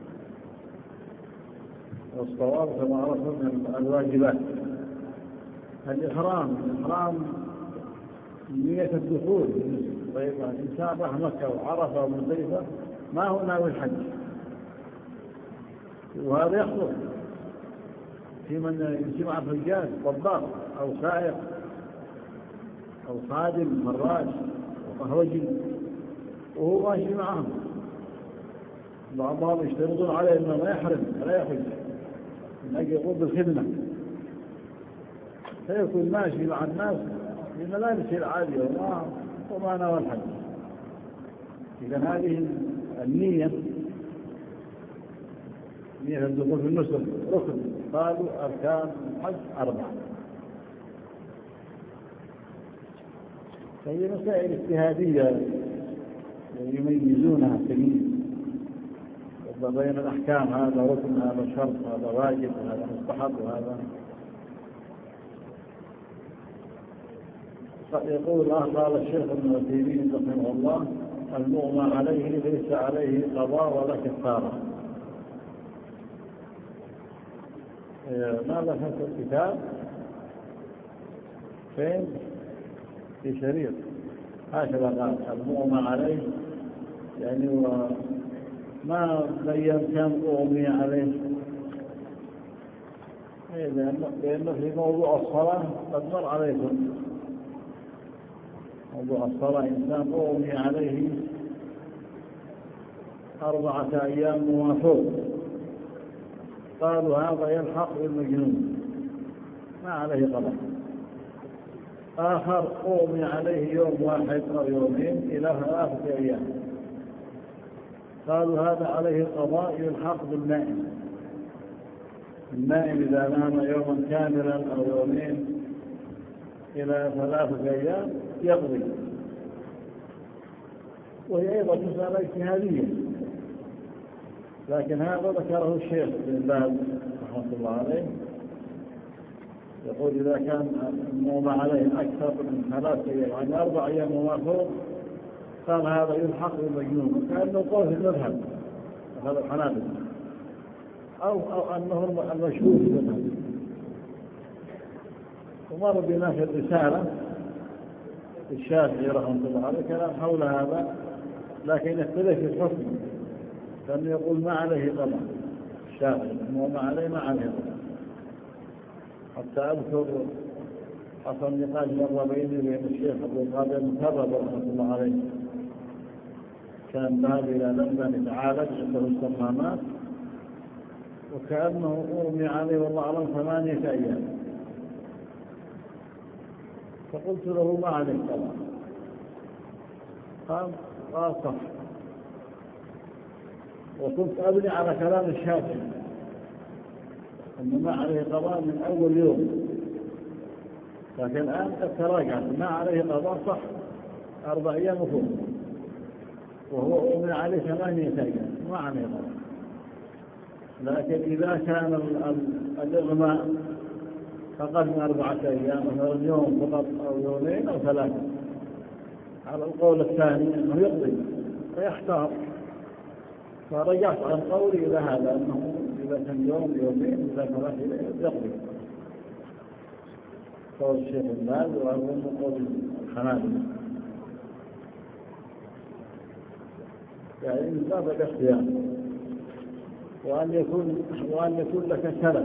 والصواب كما عرفنا من الواجبات. الإحرام نية الدخول. طيب الإنسان راح مكة وعرفة ومزدلفة ما هو ناوي الحج، وهذا يخطر في من يجمع في الرجال طباخ أو سائق أو خادم فراش وقهوجي وهو ماشي معهم. بعضهم يشترطون عليه انه ما يحرم ولا يحج من اجل يقوم بالخدمه، فيكون ماشي مع الناس بملابسه العاديه وما نوى الحج. اذا هذه النيه، نية الدخول في النسك ركن. قالوا اركان الحج 4. فهي مسائل اجتهاديه يميزونها تمييز بين الأحكام، هذا ركن، هذا شرط، هذا واجب، هذا مستحب، وهذا. يقول قال الشيخ ابن عثيمين رحمه الله: المغمى عليه ليس عليه قضاء ولا كفارة. ماذا في الكتاب؟ فين؟ في شريط هكذا قال: المغمى عليه، يعني ما بين كم أغمي عليه، لأنه في موضوع الصلاة قد مر عليكم. موضوع الصلاة إنسان أغمي عليه 4 أيام وفوق، قالوا هذا يلحق بالمجنون ما عليه قضاء. آخر أغمي عليه يوم واحد أو يومين إلى 3 أيام، قالوا هذا عليه القضاء يلحق بالنائم. النائم إذا نام يوما كاملا أو يومين إلى 3 أيام يقضي. وهي أيضا مسألة اجتهادية، لكن هذا ذكره الشيخ بن باز رحمه الله عليه. يقول إذا كان النوم عليه أكثر من 3 أيام، يعني 4 أيام وما فوق، قال هذا يلحق بالمجنون، وكأنه قول في المذهب هذا الحنابلة، أو أنه المشهور في المذهب. ومر بنا في الرسالة الشافعي رحمه الله عليه كلام حول هذا، لكن يختلف في الحكم، كان يقول ما عليه قضاء. الشافعي وما عليه ما عليه قضاء. حتى أذكر حصل نقاش مر بيني وبين الشيخ أبو القادر المكرم رحمه الله عليه، كان ذهب إلى لندن يتعالج عنده الصمامات، وكأنه أغمي عليه والله أعلم 8 أيام. فقلت له ما عليه قضاء، قال صح. وكنت أبني على كلام الشافعي أنه ما عليه قضاء من أول يوم، لكن الآن قد تراجعت، ما عليه قضاء صح 4 أيام وفوق، وهو أغمي عليه 8 أيام ما عليه قضاء. لكن إذا كان الإغماء فقط من 4 أيام، مثلا يوم فقط أو يومين أو 3، على القول الثاني أنه يقضي فيحتار. فرجعت عن قولي إلى هذا أنه إذا كان يوم يومين إذا 3 يقضي. قول الشيخ الباز وأظن قول الحنابلة، يعني من باب الاختيار، وأن يكون لك سلف.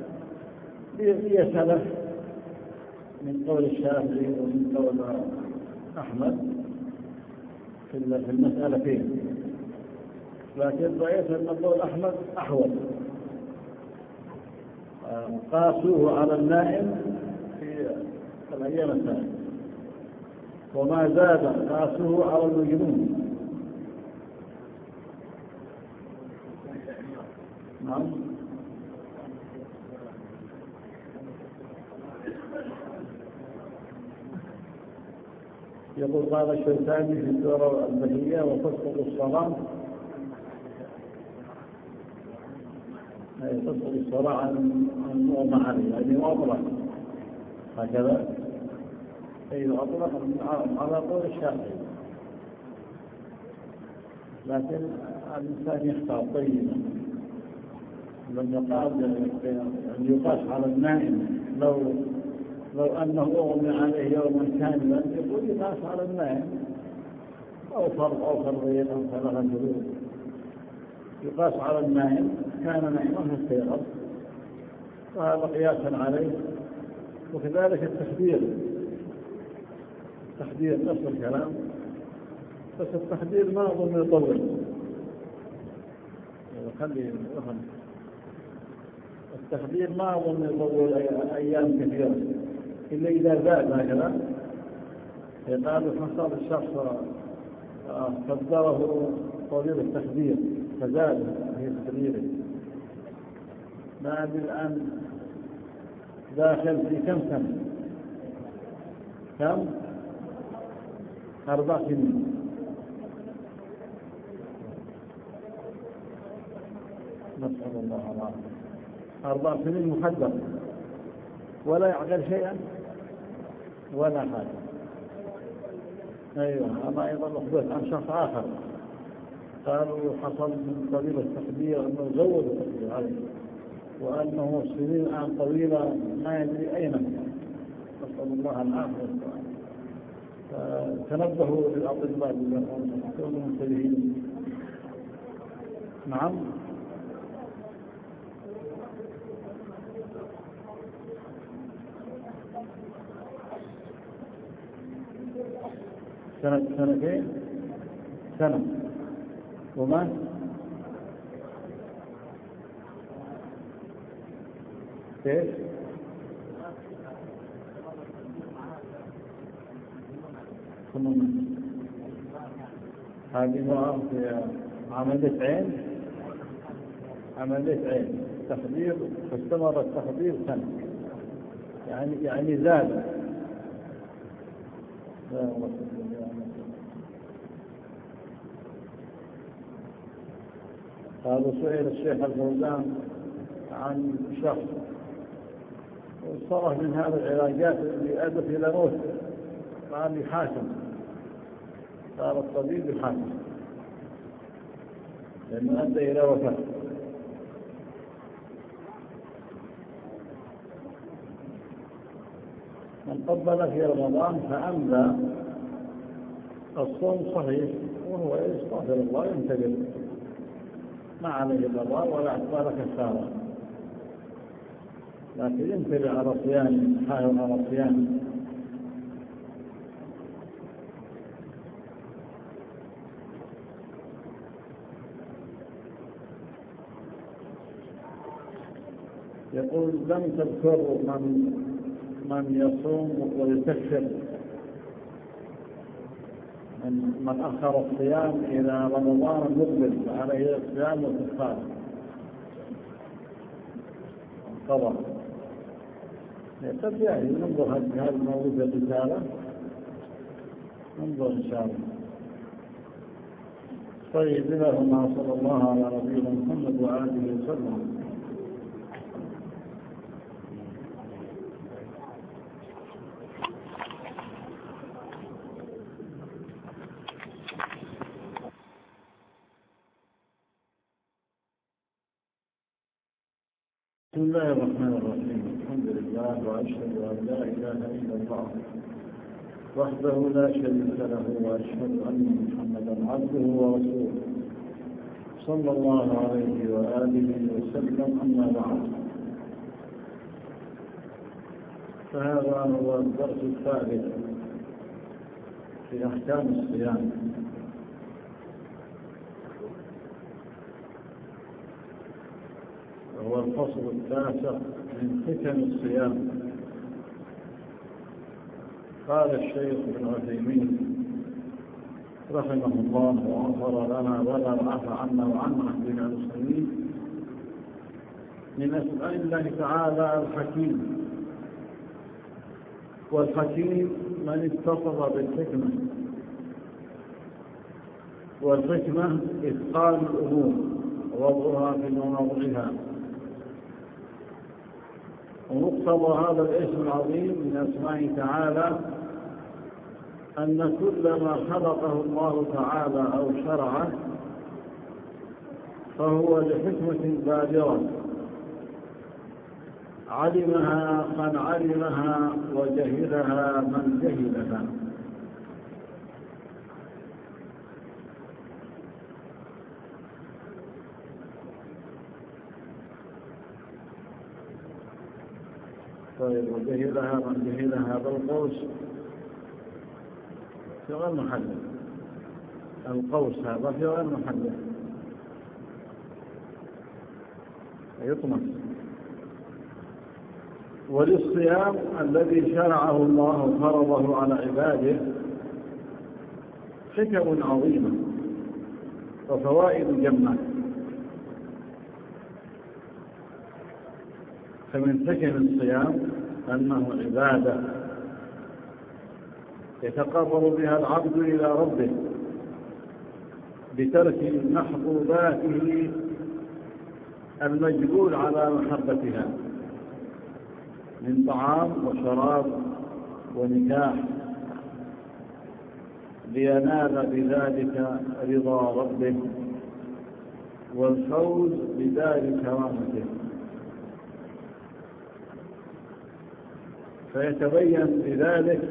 لي سلف من قول الشافعي ومن قول أحمد في المسألة فيه، لكن رأيت أن قول أحمد أحوط. قاسوه على النائم في الأيام الثانية، وما زاد قاسوه على المجنون. نعم. يقول قال الشيطاني في السورة البهية: وتسقط الصلاة تسقط الصلاة عن المغمى عليه يعني أطلق هكذا، أي أطلق على قول الشافعي، لكن الإنسان يختار طيبا. لما قال يعني يقاس على النائم، لو أنه أغمي عليه يوما كاملا يقول يقاس على النائم، أو فرض أو فرضين أو ثلاثة فروض، يقاس على النائم كان نائما فاستيقظ، وهذا قياسا عليه. وكذلك التخدير نفس الكلام، بس التخدير ما أظن يطول، خلي التخدير ما أظن يطول أيام كثيرة إلا إذا زاد هكذا. يقال حصل الشخص قدره طويل التخدير فزاد في تخديره. ما أدري الآن داخل في كم سنة؟ كم؟ 4 سنين. نسأل الله العافية. 4 سنين محدد ولا يعقل شيئا ولا حاجة. أيوة، أنا أيضا أخبرت عن شخص آخر قالوا حصل من طبيب التخدير أنه زود التخدير عليه، وأنه سنين الآن طويلة ما يدري أين. نسأل الله العافية. فتنبهوا للأطباء كونوا منتبهين. نعم. سنتين سنة وما كيف هذه مرة في عملية عين تخدير، فاستمر التخدير سنة، يعني زاد. هذا سئل الشيخ الفوزان عن شخص صرف من هذه العلاجات اللي أدت إلى موت، قال يحاكم، قال الطبيب يحاكم لأنه أدى إلى وفاة. من قبل في رمضان فأملى الصوم صحيح، وهو يستغفر الله ينتبه، ما عليه ضرر ولا اعتبار كفارة، لكن ينتبه على صيام، يحاول على صيام. يقول لم تذكر من يصوم ويكفر، من أخر الصيام إلى رمضان المقبل فعليه الصيام والكفارة طبعا. قد يعني ننظر هذا الموضوع في الرسالة، ننظر إن شاء الله. طيب، اللهم صلى الله على نبينا محمد وآله وسلم. بسم الله الرحمن الرحيم. الحمد لله، وأشهد أن لا إله إلا الله وحده لا شريك له، وأشهد أن محمدا عبده ورسوله صلى الله عليه وآله وسلم. أما بعد، فهذا هو الدرس الثالث في أحكام الصيام. وهو الفصل التاسع من حكم الصيام. قال الشيخ ابن عثيمين رحمه الله وغفر لنا ولا عفى عنا وعن جميع المسلمين: من أسماء الله تعالى الحكيم، والحكيم من اتصف بالحكمة، والحكمة إتقان الأمور ووضعها في مواضعها ومقتضى هذا الاسم العظيم من أسمائه تعالى أن كل ما خلقه الله تعالى أو شرعه فهو لحكمة بالغة علمها من علمها وجهلها من جهلها. طيب، وجهلها من جهلها بالقوس في غير محله. القوس هذا في غير محله يطمس. وللصيام الذي شرعه الله فرضه على عباده حكم عظيمة وفوائد جمة. فمن حكم الصيام أنه عبادة يتقرب بها العبد إلى ربه بترك محبوباته المجبول على محبتها من طعام وشراب ونكاح، لينال بذلك رضا ربه والفوز بدار كرامته. فيتبين بذلك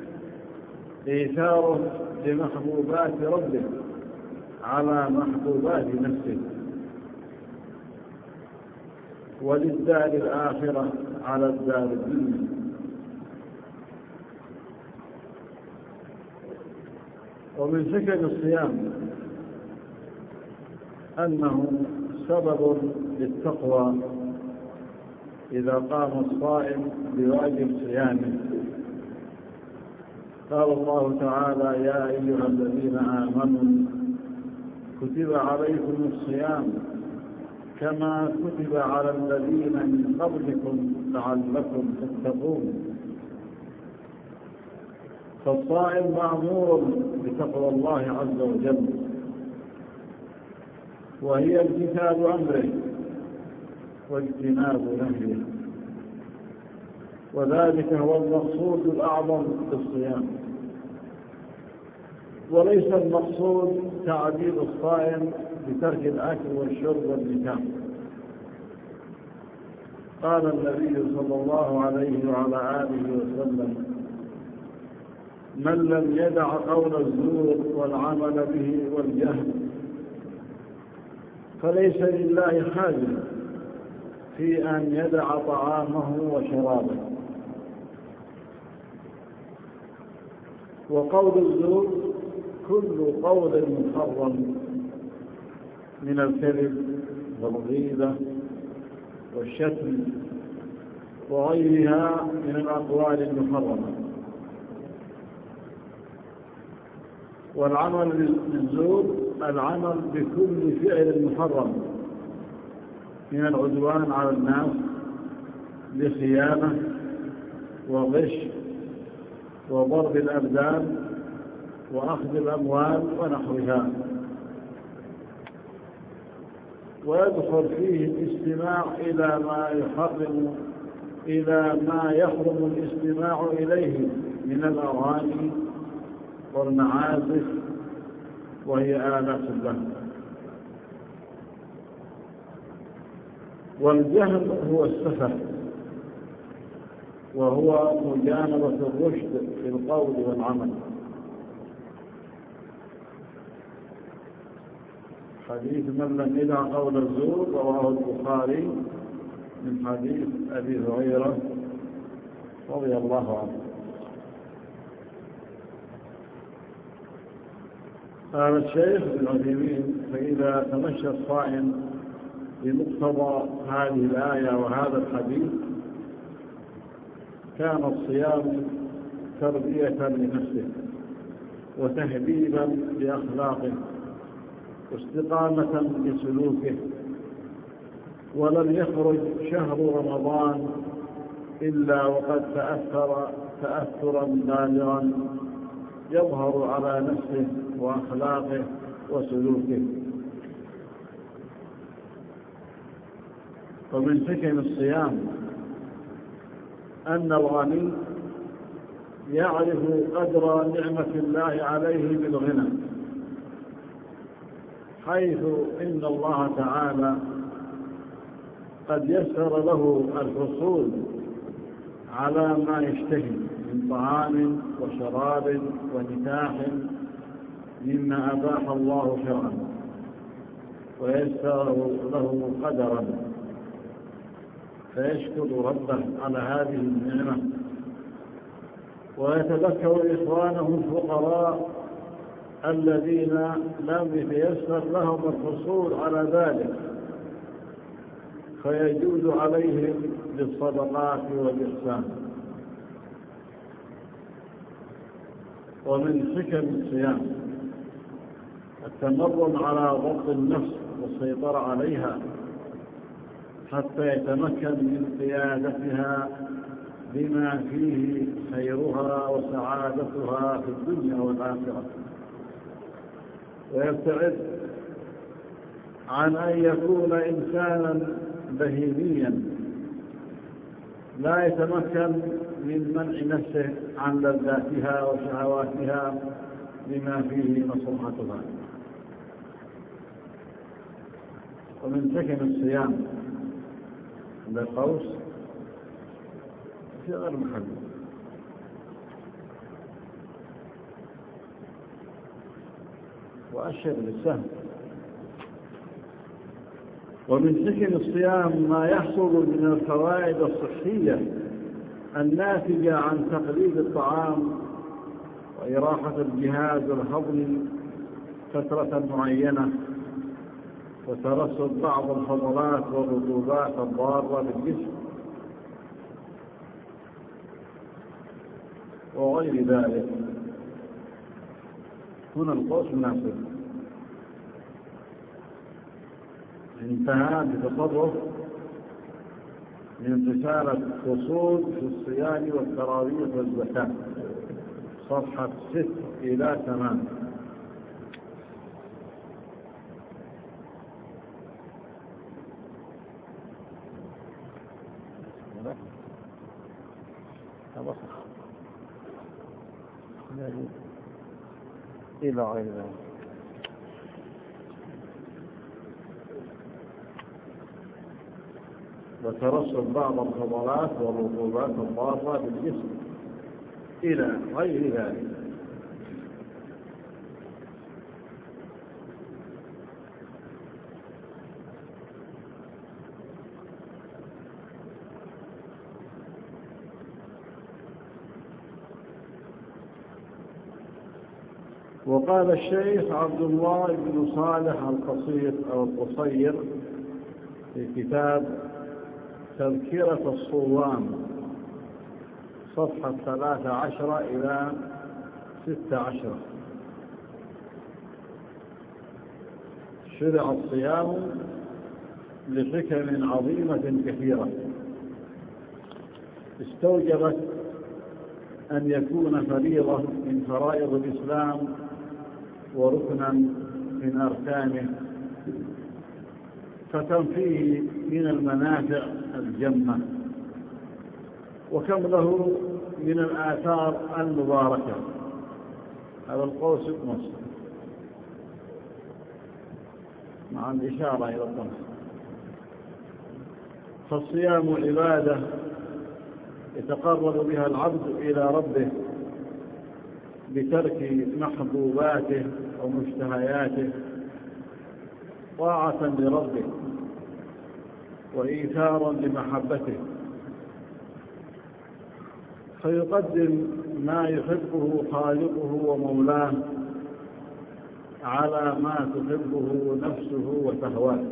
إيثاره لمحبوبات ربه على محبوبات نفسه، وللدار الآخرة على الدار الدنيا. ومن حكم الصيام أنه سبب للتقوى إذا قام الصائم بواجب صيامه. قال الله تعالى: يا أيها الذين آمنوا كتب عليكم الصيام كما كتب على الذين من قبلكم لعلكم تتقون. فالصائم مأمور بتقوى الله عز وجل، وهي امتثال أمره واجتناب نهيه، وذلك هو المقصود الأعظم بالصيام. وليس المقصود تعذيب الصائم بترك الأكل والشرب والنكاح. قال النبي صلى الله عليه وعلى آله وسلم: من لم يدع قول الزور والعمل به والجهل فليس لله حاجة في أن يدع طعامه وشرابه. وقول الزور كل قول محرم من الكذب والغيبة والشتم وغيرها من الأقوال المحرمة. والعمل بالزور العمل بكل فعل محرم من العدوان على الناس بخيانة وغش وضرب الأبدان وأخذ الأموال ونحوها. ويدخل فيه الاستماع إلى ما يحرم الاستماع إليه من الأغاني والمعازف وهي آلات اللهو. والجهل هو السفه، وهو مجانبة الرشد في القول والعمل. حديث من لم يدع قول الزور رواه البخاري من حديث أبي هريرة رضي الله عنه. قال الشيخ ابن عثيمين: فإذا تمشى الصائم بمقتضى هذه الآية وهذا الحديث كان الصيام تربية لنفسه وتهذيبا لأخلاقه واستقامة لسلوكه. ولم يخرج شهر رمضان إلا وقد تأثر تأثرا بالغا يظهر على نفسه وأخلاقه وسلوكه. ومن حكم الصيام أن الغني يعرف قدر نعمة الله عليه بالغنى، حيث إن الله تعالى قد يسر له الحصول على ما يشتهي من طعام وشراب ونكاح مما أباح الله شرعا، ويسر له قدرا، فيشكر ربه على هذه النعمة، ويتذكر إخوانه الفقراء الذين لم يتيسر لهم الحصول على ذلك، فيجوز عليهم بالصدقات والإحسان. ومن حكم الصيام التمرن على ضبط النفس والسيطرة عليها حتى يتمكن من قيادتها بما فيه خيرها وسعادتها في الدنيا والآخرة، ويبتعد عن أن يكون إنسانا بهيميا لا يتمكن من منع نفسه عن لذاتها وشهواتها بما فيه مصلحتها. ومن سكن الصيام للقوس في غير محل. وأشر بالسهم. ومن سكن الصيام ما يحصل من الفوائد الصحية الناتجة عن تقليل الطعام وإراحة الجهاز الهضمي فترة معينة، وترسب بعض الفضلات والرطوبات الضارة بالجسم وغير ذلك. هنا القوس مناسب انتهى بتصرف من رسالة فصول في الصيام والتراويح والزكاة، صفحة 6 إلى 8. إلى غير ذلك. وترسب بعض الفضلات والرطوبات الضارة بالجسم إلى غير ذلك. وقال الشيخ عبد الله بن صالح القصير أو القصير في كتاب تذكرة الصوام صفحة 13 إلى 16: شرع الصيام لحكم عظيمة كثيرة استوجبت أن يكون فريضة من فرائض الإسلام وركنا من أركانه، فكم فيه من المنافع الجمة، وكم له من الآثار المباركة. هذا القوس مصر مع الإشارة إلى الطمس. فالصيام عبادة يتقرب بها العبد إلى ربه بترك محبوباته ومشتهياته طاعة لربه وإيثارا لمحبته، فيقدم ما يحبه خالقه ومولاه على ما تحبه نفسه وتهواه،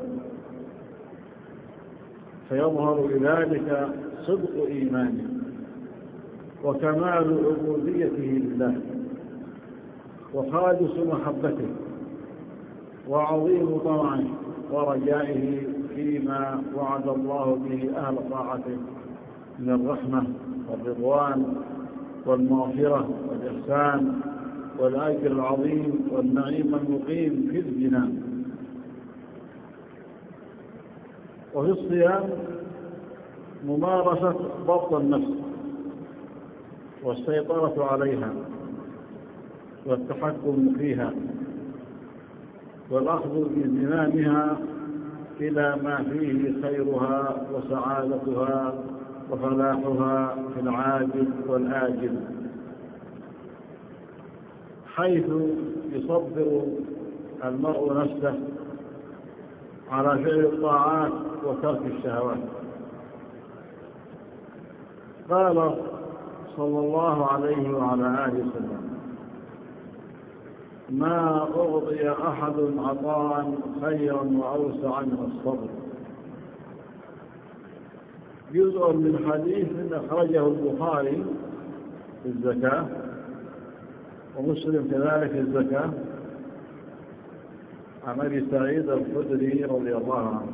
فيظهر بذلك صدق إيمانه وكمال عبوديته لله وخالص محبته وعظيم طمعه ورجائه فيما وعد الله به أهل طاعته من الرحمة والرضوان والمغفرة والإحسان والأجر العظيم والنعيم المقيم في الجنان. وفي الصيام ممارسة ضبط النفس والسيطرة عليها والتحكم فيها والأخذ بزمامها إلى ما فيه خيرها وسعادتها وفلاحها في العاجل والآجل، حيث يصبر المرء نفسه على فعل الطاعات وترك الشهوات. قال صلى الله عليه وعلى آله وسلم: ما أعطي أحد عطاء خيرا وأوسع من الصبر. جزء من حديث أخرجه البخاري في الزكاة ومسلم كذلك في الزكاة عن أبي سعيد الخدري رضي الله عنه.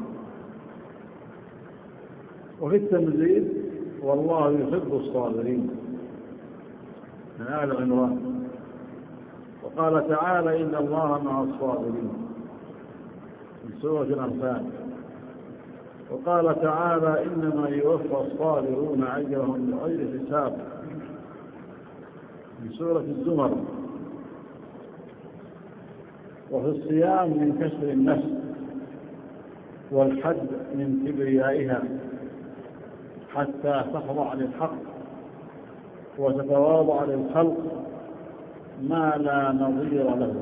وفي التمثيل: والله يحب الصابرين، من آل عمران. وقال تعالى: إن الله مع الصابرين، في سورة الأنفال. وقال تعالى: إنما يوفى الصابرون أجرهم بغير حساب، في سورة الزمر. وفي الصيام من كسر النفس والحد من كبريائها حتى تخضع للحق وتتواضع للخلق ما لا نظير له،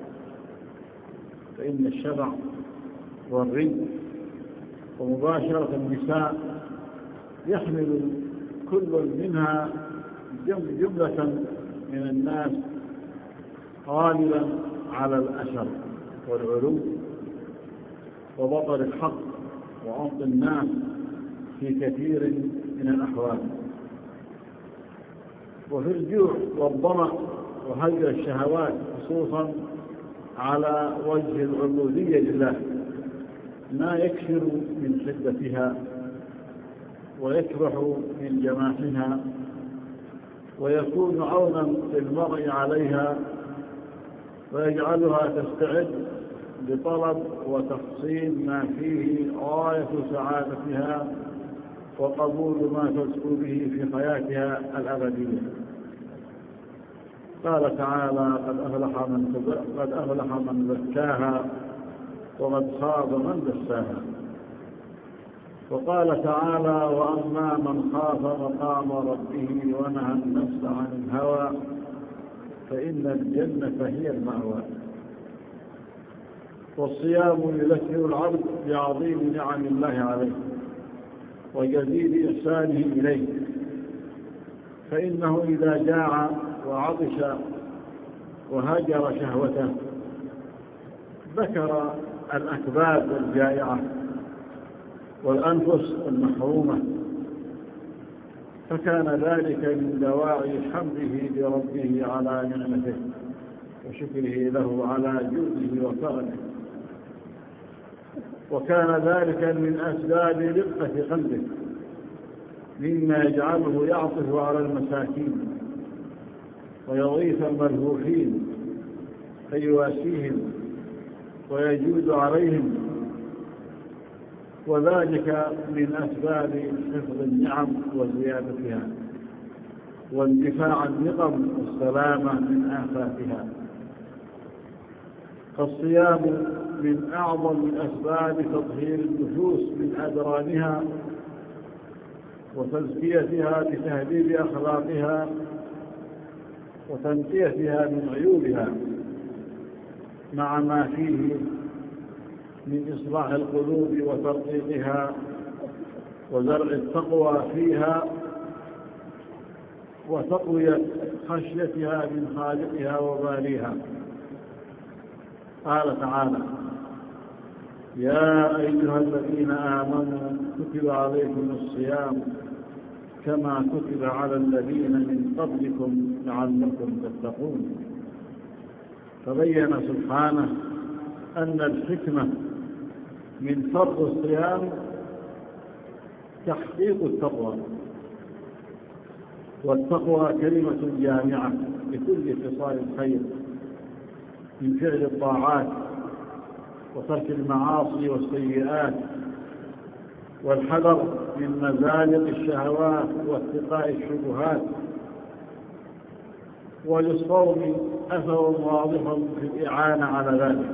فإن الشبع والري ومباشرة النساء يحمل كل منها جملة من الناس غالبا على الأشر والعلو وبطر الحق وعمق الناس في كثير من الأحوال. وفي الجوع والظمأ وهجر الشهوات، خصوصا على وجه العبودية لله، ما يكثر من شدتها ويكبح من جماحها ويكون عونا للمرء عليها ويجعلها تستعد لطلب وتحصيل ما فيه غاية سعادتها وقبول ما تزكو به في حياتها الأبدية. قال تعالى: قد أفلح من زكاها وقد خاب من دساها. وقال تعالى: وأما من خاف مقام ربه ونهى النفس عن الهوى فإن الجنة هي المأوى. والصيام يذكر العبد بعظيم نعم الله عليه وجزيل إحسانه إليه، فإنه إذا جاع وعطش وهجر شهوته ذكر الأكباد الجائعة والأنفس المحرومة، فكان ذلك من دواعي حمده لربه على نعمته وشكره له على جوده وكرمه، وكان ذلك من أسباب رقة قلبه، مما يجعله يعطف على المساكين ويضيف الملهوفين فيواسيهم ويجود عليهم، وذلك من أسباب حفظ النعم وزيادتها واندفاع النقم والسلامة من آفاتها. فالصيام من أعظم أسباب تطهير النفوس من أدرانها وتزكيتها بتهذيب أخلاقها وتنقيتها من عيوبها، مع ما فيه من إصلاح القلوب وترقيقها وزرع التقوى فيها وتقوية خشيتها من خالقها وباريها. قال تعالى: يا أيها الذين آمنوا كتب عليكم الصيام كما كتب على الذين من قبلكم لعلكم تتقون. فبين سبحانه أن الحكمة من فرض الصيام تحقيق التقوى، والتقوى كلمة جامعة لكل خصال الخير من فعل الطاعات وترك المعاصي والسيئات والحذر من مزالق الشهوات واتقاء الشبهات وللصوم أثر واضح في الإعانة على ذلك،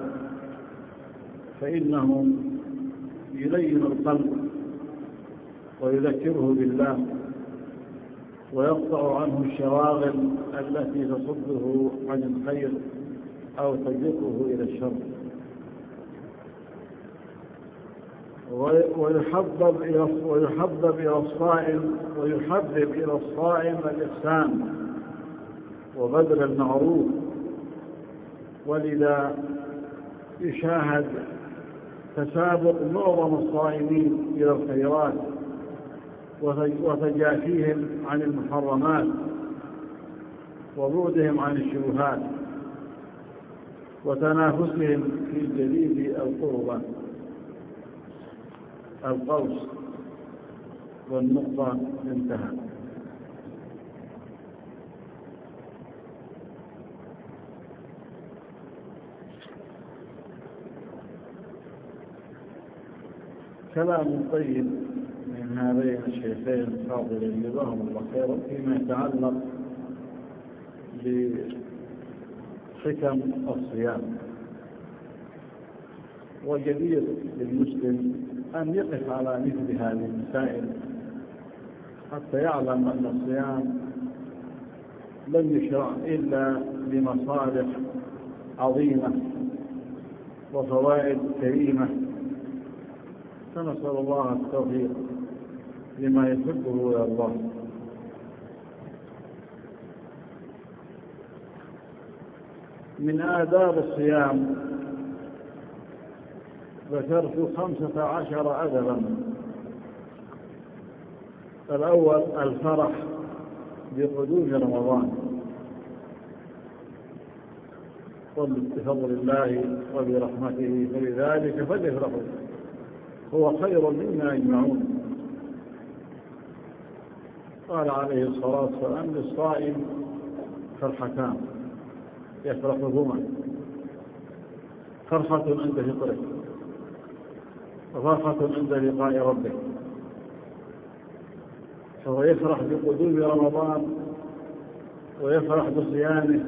فإنه يلين القلب ويذكره بالله ويقطع عنه الشواغل التي تصده عن الخير أو تجره إلى الشر، ويحبب إلى الصائم الإحسان وبذل المعروف. ولذا يشاهد تسابق معظم الصائمين إلى الخيرات وتجافيهم عن المحرمات وبعدهم عن الشبهات وتنافسهم في جليل القربى. القوس والنقطة انتهى. كلام طيب من هذين الشيخين الفاضلين جزاهم الله خيرا فيما يتعلق بحكم الصيام. وجدير للمسلم أن يقف على مثل هذه المسائل حتى يعلم أن الصيام لم يشرع إلا لمصالح عظيمة وفوائد كريمة، فنسأل الله التوفيق لما يحبه ويرضاه. من آداب الصيام ذكرت 15 أدبا. الأول الفرح بقدوم رمضان، قل بفضل الله وبرحمته فلذلك فليفرحوا هو خير مما يجمعون. قال عليه الصلاة والسلام للصائم فرحتان يفرحهما، فرحة عند فطره وفرحة عند لقاء ربه. فهو يفرح بقدوم رمضان ويفرح بصيامه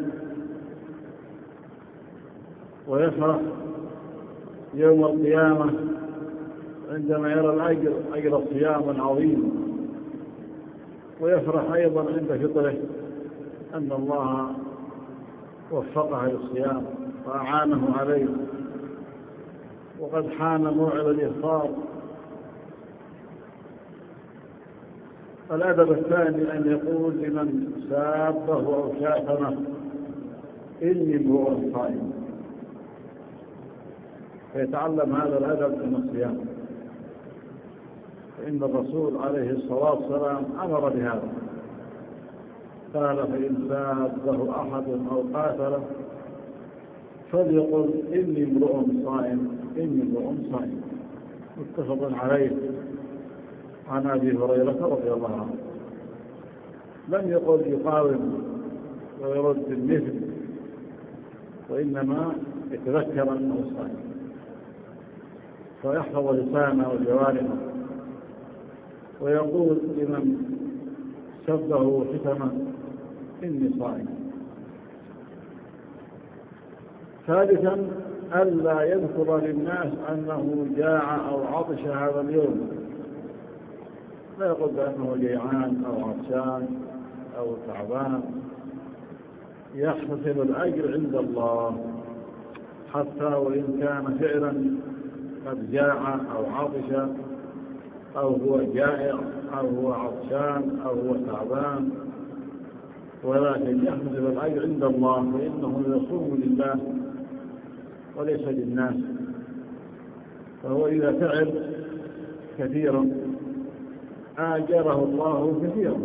ويفرح يوم القيامة عندما يرى الأجر الصيام العظيم، ويفرح أيضا عند فطره أن الله وفقه للصيام وأعانه عليه وقد حان موعد الإفطار. الأدب الثاني أن يقول لمن سابه أو شاتمه إني امرؤ صائم، فيتعلم هذا الأدب من الصيام، فإن الرسول عليه الصلاة والسلام أمر بهذا، قال فإن سابه أحد أو قاتله فليقل إني امرؤ صائم، إني امرؤ صائم. متفق عليه عن أبي هريرة رضي الله عنه. لم يقل يقاوم ويرد بالمثل، وإنما يتذكر أنه صائم فيحفظ لسانه وجوارحه، ويقول لمن سبه وشتمه إني صائم. ثالثا ألا يذكر للناس أنه جاع أو عطش هذا اليوم، لا يقول بأنه جيعان أو عطشان أو تعبان. يحتسب الأجر عند الله حتى وإن كان فعلا قد جاع أو عطش أو هو جائع أو هو عطشان أو هو تعبان، ولكن يحتسب الأجر عند الله فإنه يصوم لله وليس للناس. فهو إذا تعب كثيرا آجره الله كثيرا،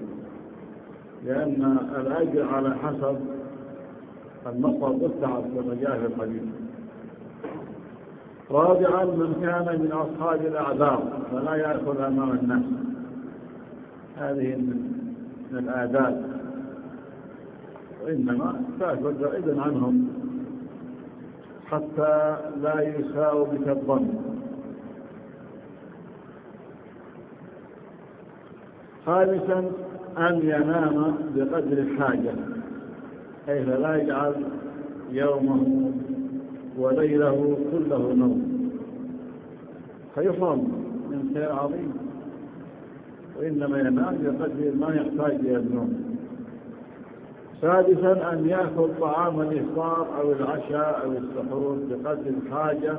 لأن الأجر على حسب النصب والتعب كما جاء في الحديث. رابعا من كان من أصحاب الأعذار فلا يأكل أمام الناس، هذه من الآداب، وإنما تأكل بعيدا عنهم حتى لا يساء بك الظن. خامسا أن ينام بقدر الحاجة، أي فلا يجعل يومه وليله كله نوم، فيحرم من خير عظيم، وإنما ينام بقدر ما يحتاج إلى النوم. سادسا أن يأكل طعام الإفطار أو العشاء أو السحور بقدر الحاجة،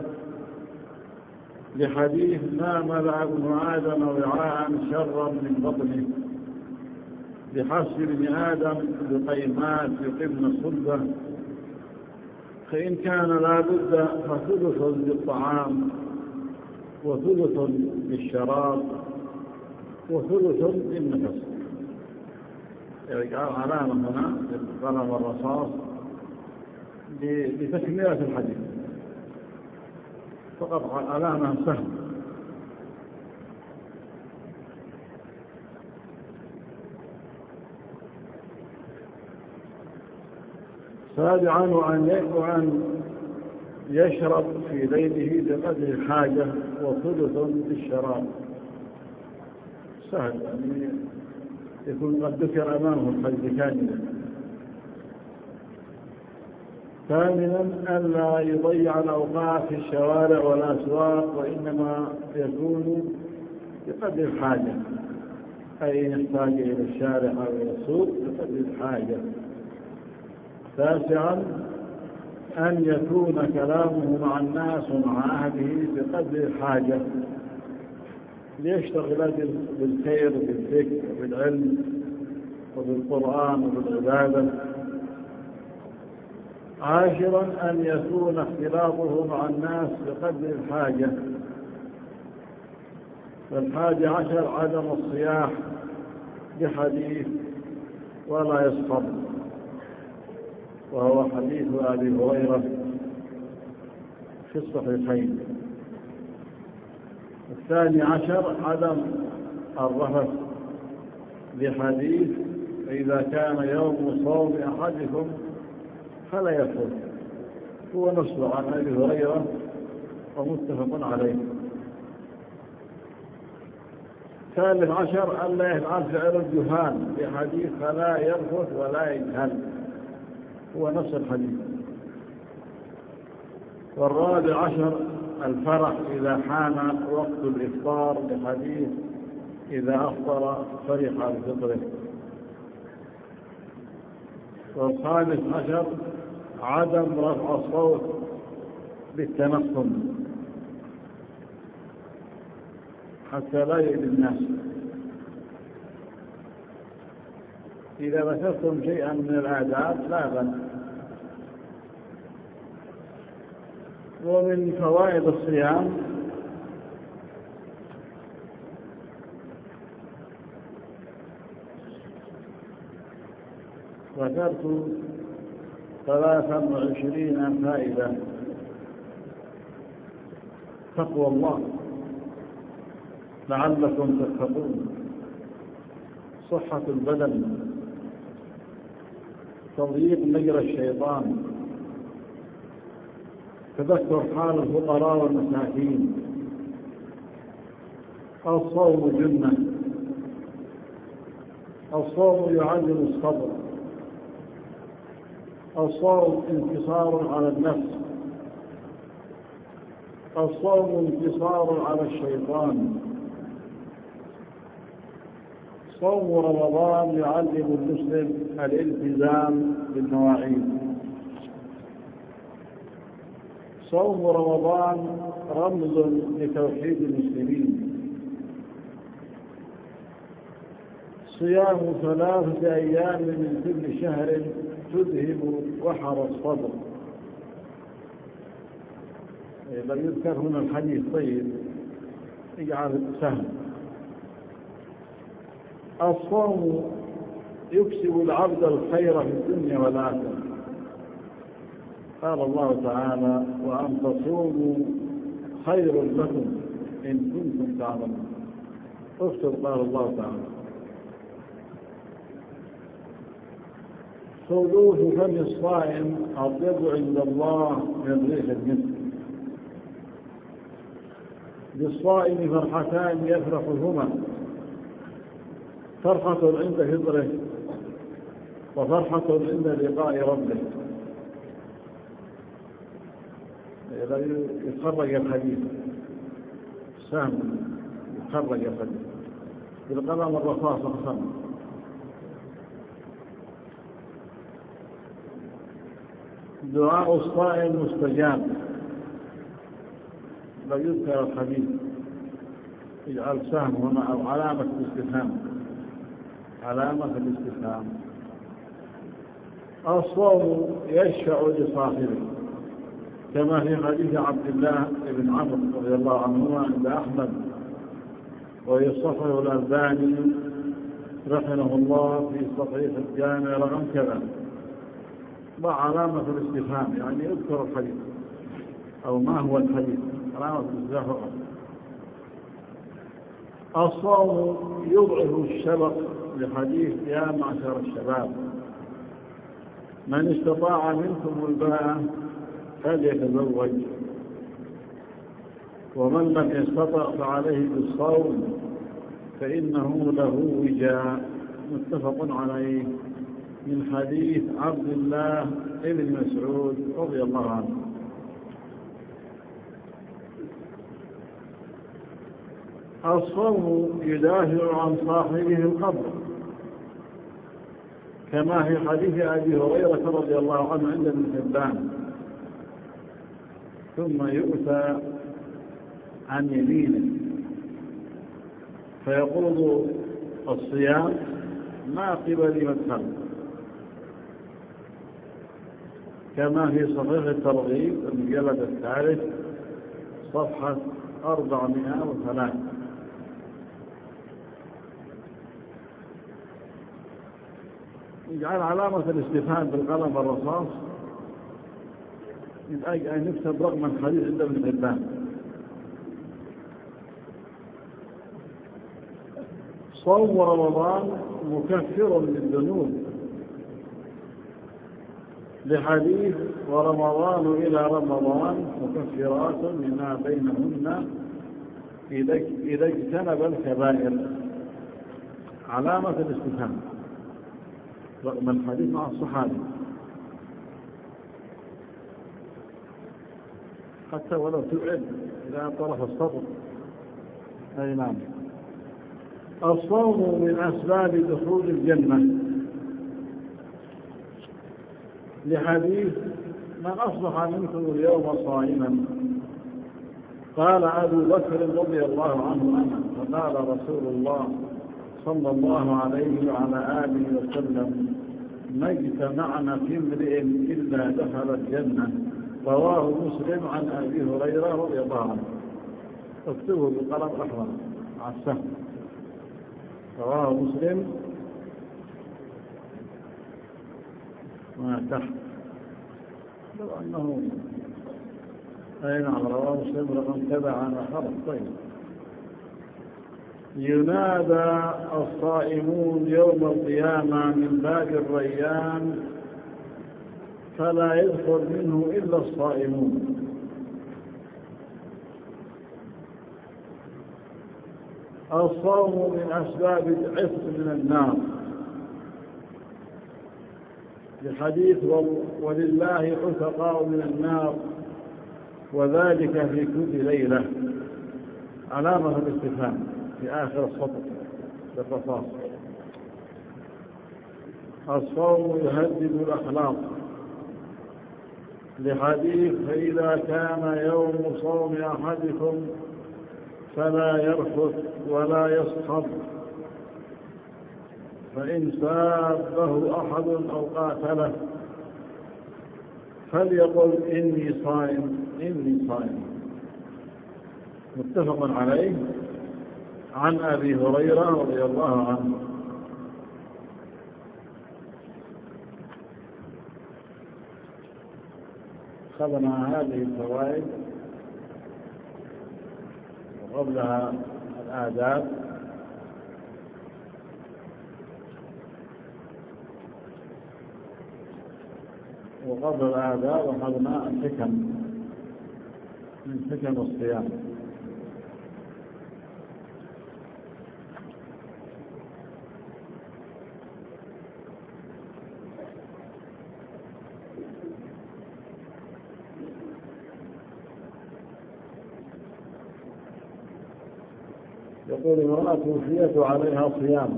لحديث ما ملأ ابن آدم وعاء شرا من بطنه، بحسب ابن آدم بقيمات يقمن الصلبة، فإن كان لا بد فثلث للطعام وثلث للشراب وثلث للنفس. يعني قال علامة هنا بالقلم والرصاص لتكملة الحديث، فقط علامة سهل. سابعا أن يشرب في ليله بقدر الحاجة وثلث للشراب. سهل، يعني يكون قد ذكر أمامه الحديث كاملا. ثامنا ألا يضيع الأوقات في الشوارع والأسواق، وإنما يكون بقدر الحاجة، أي يحتاج إلى الشارع أو إلى السوق بقدر الحاجة. تاسعا أن يكون كلامه مع الناس ومع أهله بقدر الحاجة، ليشتغل بالخير وبالذكر وبالعلم وبالقرآن وبالعبادة. عاشرا أن يكون اختلاطه مع الناس بقدر الحاجة. والحادي عشر عدم الصياح بحديث ولا يصخب، وهو حديث أبي هريرة في الصحيحين. الثاني عشر عدم الرفث بحديث إذا كان يوم صوم أحدكم فلا يرفث، هو نص عن أبي هريرة ومتفق عليه. الثالث عشر ألا يفعل فعل الجهال بحديث فلا يرفث ولا يجهل، هو نص الحديث. والرابع عشر الفرح إذا حان وقت الإفطار بحديث إذا أفطر فرح بفطره. والخامس عشر عدم رفع الصوت بالتنقم حتى لا يؤذي الناس. إذا ذكرتم شيئا من الآداب لا بأس. ومن فوائد الصيام ذكرت 23 فائدة. تقوى الله لعلكم تتقون، صحة البدن، تضييق مجرى الشيطان، تذكر حال الفقراء والمساكين، الصوم جنة، الصوم يعلم الصبر، الصوم انتصار على النفس، الصوم انتصار على الشيطان، صوم رمضان يعلم المسلم الالتزام بالمواعيد، صوم رمضان رمز لتوحيد المسلمين، صيام 3 أيام من كل شهر تذهب وحر الصدر. إذا يذكر هنا الحديث طيب يجعل سهل. الصوم يكسب العبد الخير في الدنيا والآخرة. قال الله تعالى وأن تصوموا خير لكم إن كنتم تعلمون. اكتب قال الله تعالى خلوف فم الصائم أطيب عند الله من ريح المسك. للصائم فرحتان يفرحهما، فرحة عند فطره وفرحة عند لقاء ربه. يخرج الحديث، سهم يخرج الحديث بالقلم الرصاص أقسم. دعاء الصائم مستجاب. لا يذكر الحديث، يجعل سهم هنا أو علامة الاستفهام، علامة الاستفهام. الصوم يشفع لصاحبه كما في حديث عبد الله بن عمرو رضي الله عنهما عند أحمد ويصححه الألباني رحمه الله في صحيح الجامع رقم كذا، ضع علامة الاستفهام يعني اذكر الحديث أو ما هو الحديث، علامة الاستفهام. الصوم يضعف الشبق لحديث يا معشر الشباب من استطاع منكم الباءة فليتزوج ومن لم يستطع فعليه بالصوم فإنه له وجاء. متفق عليه من حديث عبد الله بن مسعود رضي الله عنه. الصوم يدافع عن صاحبه القبر كما في حديث أبي هريرة رضي الله عنه عند ابن حبان. ثم يؤتى عن يمينه فيقول الصيام ما قبل مدخل كما في صحيح الترغيب المجلد الثالث صفحة 403. يجعل علامة الاستفهام بالقلم الرصاص من أجل أن يكتب رقم الحديث عند ابن حبان. صوم رمضان مكفر للذنوب لحديث ورمضان إلى رمضان مكفرات لما بينهن إذا اجتنب الكبائر. علامة الاستفهام رقم الحديث مع الصحابي حتى ولو تبعد إلى طرف السطر. أي نعم. الصوم من أسباب دخول الجنة لحديث من أصبح منكم اليوم صائما قال أبو بكر رضي الله عنه أنا فقال رسول الله صلى الله عليه وعلى آله وسلم ما اجتمعنا في امرئ إلا دخل الجنة. رواه مسلم عن أبي هريرة رضي الله عنه. اكتبه بالقلم الأحمر على السهم. رواه مسلم ما تحت لو أنه أي نعم رواه مسلم رقم كذا عن خلق. طيب. ينادى الصائمون يوم القيامة من باب الريان فلا يدخل منه إلا الصائمون. الصوم من أسباب العتق من النار لحديث ولله عتقاء من النار وذلك في كل ليلة. علامة الاستفهام في آخر السطر بالرصاص. الصوم يهذب الأخلاق لحديث فإذا كان يوم صوم أحدكم فلا يرفث ولا يصخب فإن سابه أحد أو قاتله فليقل إني صائم إني صائم. متفق عليه عن أبي هريرة رضي الله عنه. خذنا هذه الفوائد وقبلها الآداب وقبل الآداب أخذنا الحكم من حكم الصيام. يقول امرأة توفيت وعليها صيام،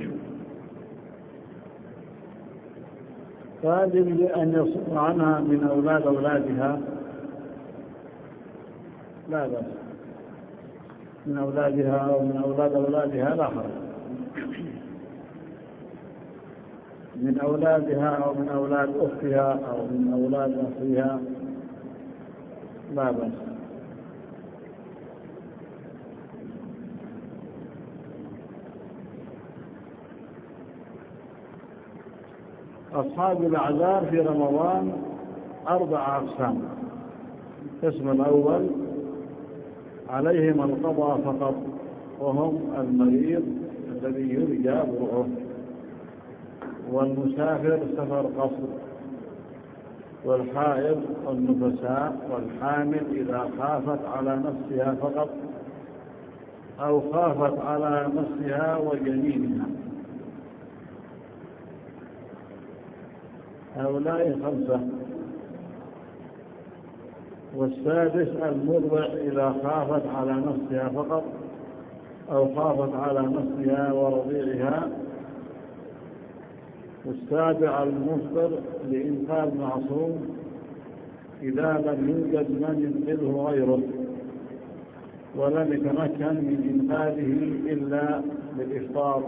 فهل يجب أن يصوم عنها من أولاد أولادها؟ لا بأس، من أولادها أو من أولاد أولادها لا حرج، من أولادها أو من أولاد أختها أو من أولاد أخيها لا بأس. أصحاب الأعذار في رمضان 4 أقسام. القسم الأول عليهم القضاء فقط، وهم المريض الذي يرجى برؤه، والمسافر سفر قصر، والحائض والنفساء، والحامل إذا خافت على نفسها فقط أو خافت على نفسها وجنينها. هؤلاء 5. والسادس المرضع إذا خافت على نفسها فقط أو خافت على نفسها ورضيعها. والسابع المفطر لإنقاذ معصوم إذا لم يوجد من ينقذه غيره ولم يتمكن من إنقاذه إلا بالإفطار،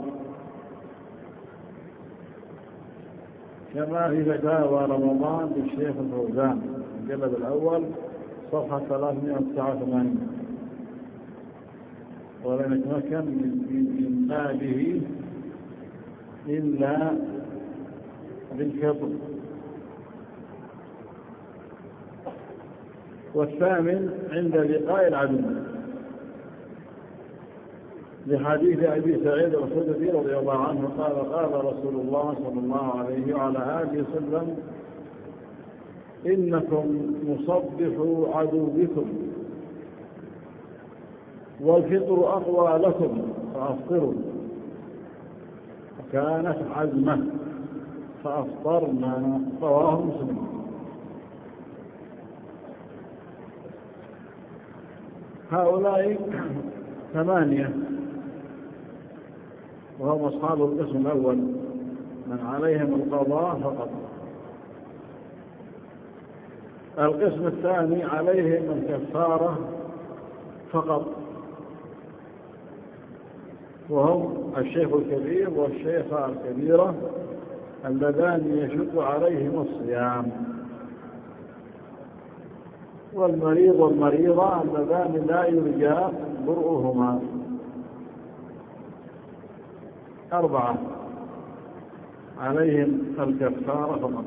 كما في فتاوى رمضان للشيخ الفوزان الجلد الأول صفحة 389. ولم يتمكن من إنقاذه إلا بالفطر. والثامن عند لقاء العدو، لحديث أبي سعيد الخدري رضي الله عنه قال قال رسول الله صلى الله عليه وعلى آله وسلم: إنكم مصبحوا عدوكم والفطر أقوى لكم فأفطروا. فكانت عزمة فأفطرنا. رواه مسلم. هؤلاء 8 وهم أصحاب القسم الأول، من عليهم القضاء فقط. القسم الثاني عليهم الكفارة فقط، وهم الشيخ الكبير والشيخة الكبيرة اللذان يشق عليهم الصيام، والمريض والمريضة اللذان لا يرجى برؤهما. 4 عليهم الكفارة فقط،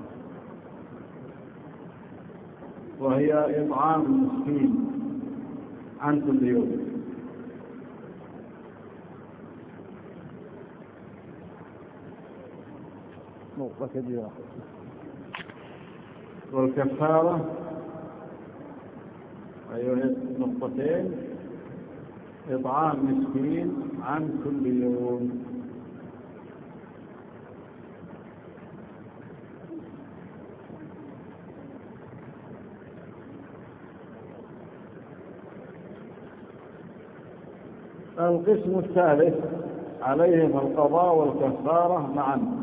وهي إطعام المسكين عن كل يوم. نقطة كبيرة. والكفارة أيها نقطتين: إطعام مسكين عن كل يوم. القسم الثالث عليهم القضاء والكفارة معا،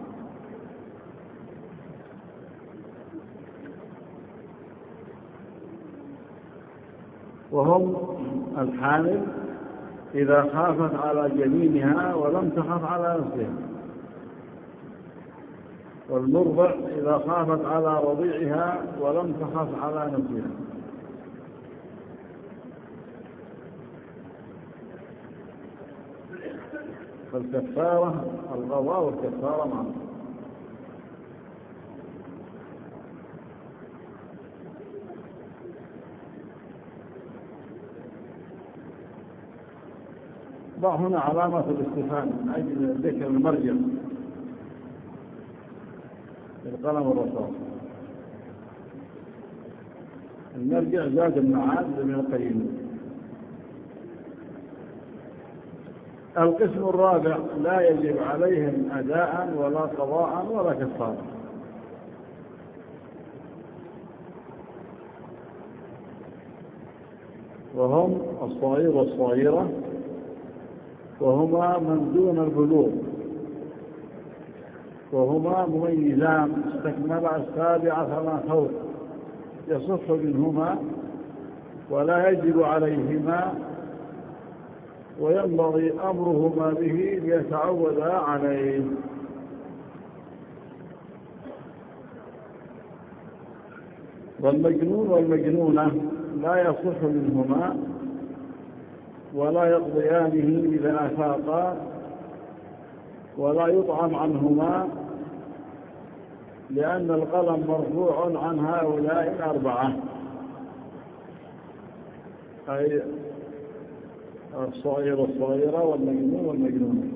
وهم الحامل إذا خافت على جنينها ولم تخف على نفسها، والمرضع إذا خافت على رضيعها ولم تخف على نفسها. فالكفارة القضاء والكفارة معا. ضع هنا علامة الاستفهام من أجل ذكر المرجع بالقلم والرصاص. المرجع زاد المعاد لابن القيم. القسم الرابع لا يجب عليهم أداء ولا قضاء ولا كفارة، وهم الصغير والصغيرة وهما من دون البلوغ، وهما مميزان استكملا السابعة فما فوق، يصح منهما ولا يجب عليهما، وينبغي أمرهما به ليتعودا عليه. والمجنون والمجنونة لا يصح منهما ولا يقضيانه إذا أفاقا، ولا يطعم عنهما، لأن القلم مرفوع عن هؤلاء الأربعة، أي الصغير الصغيرة والمجنون والمجنونة.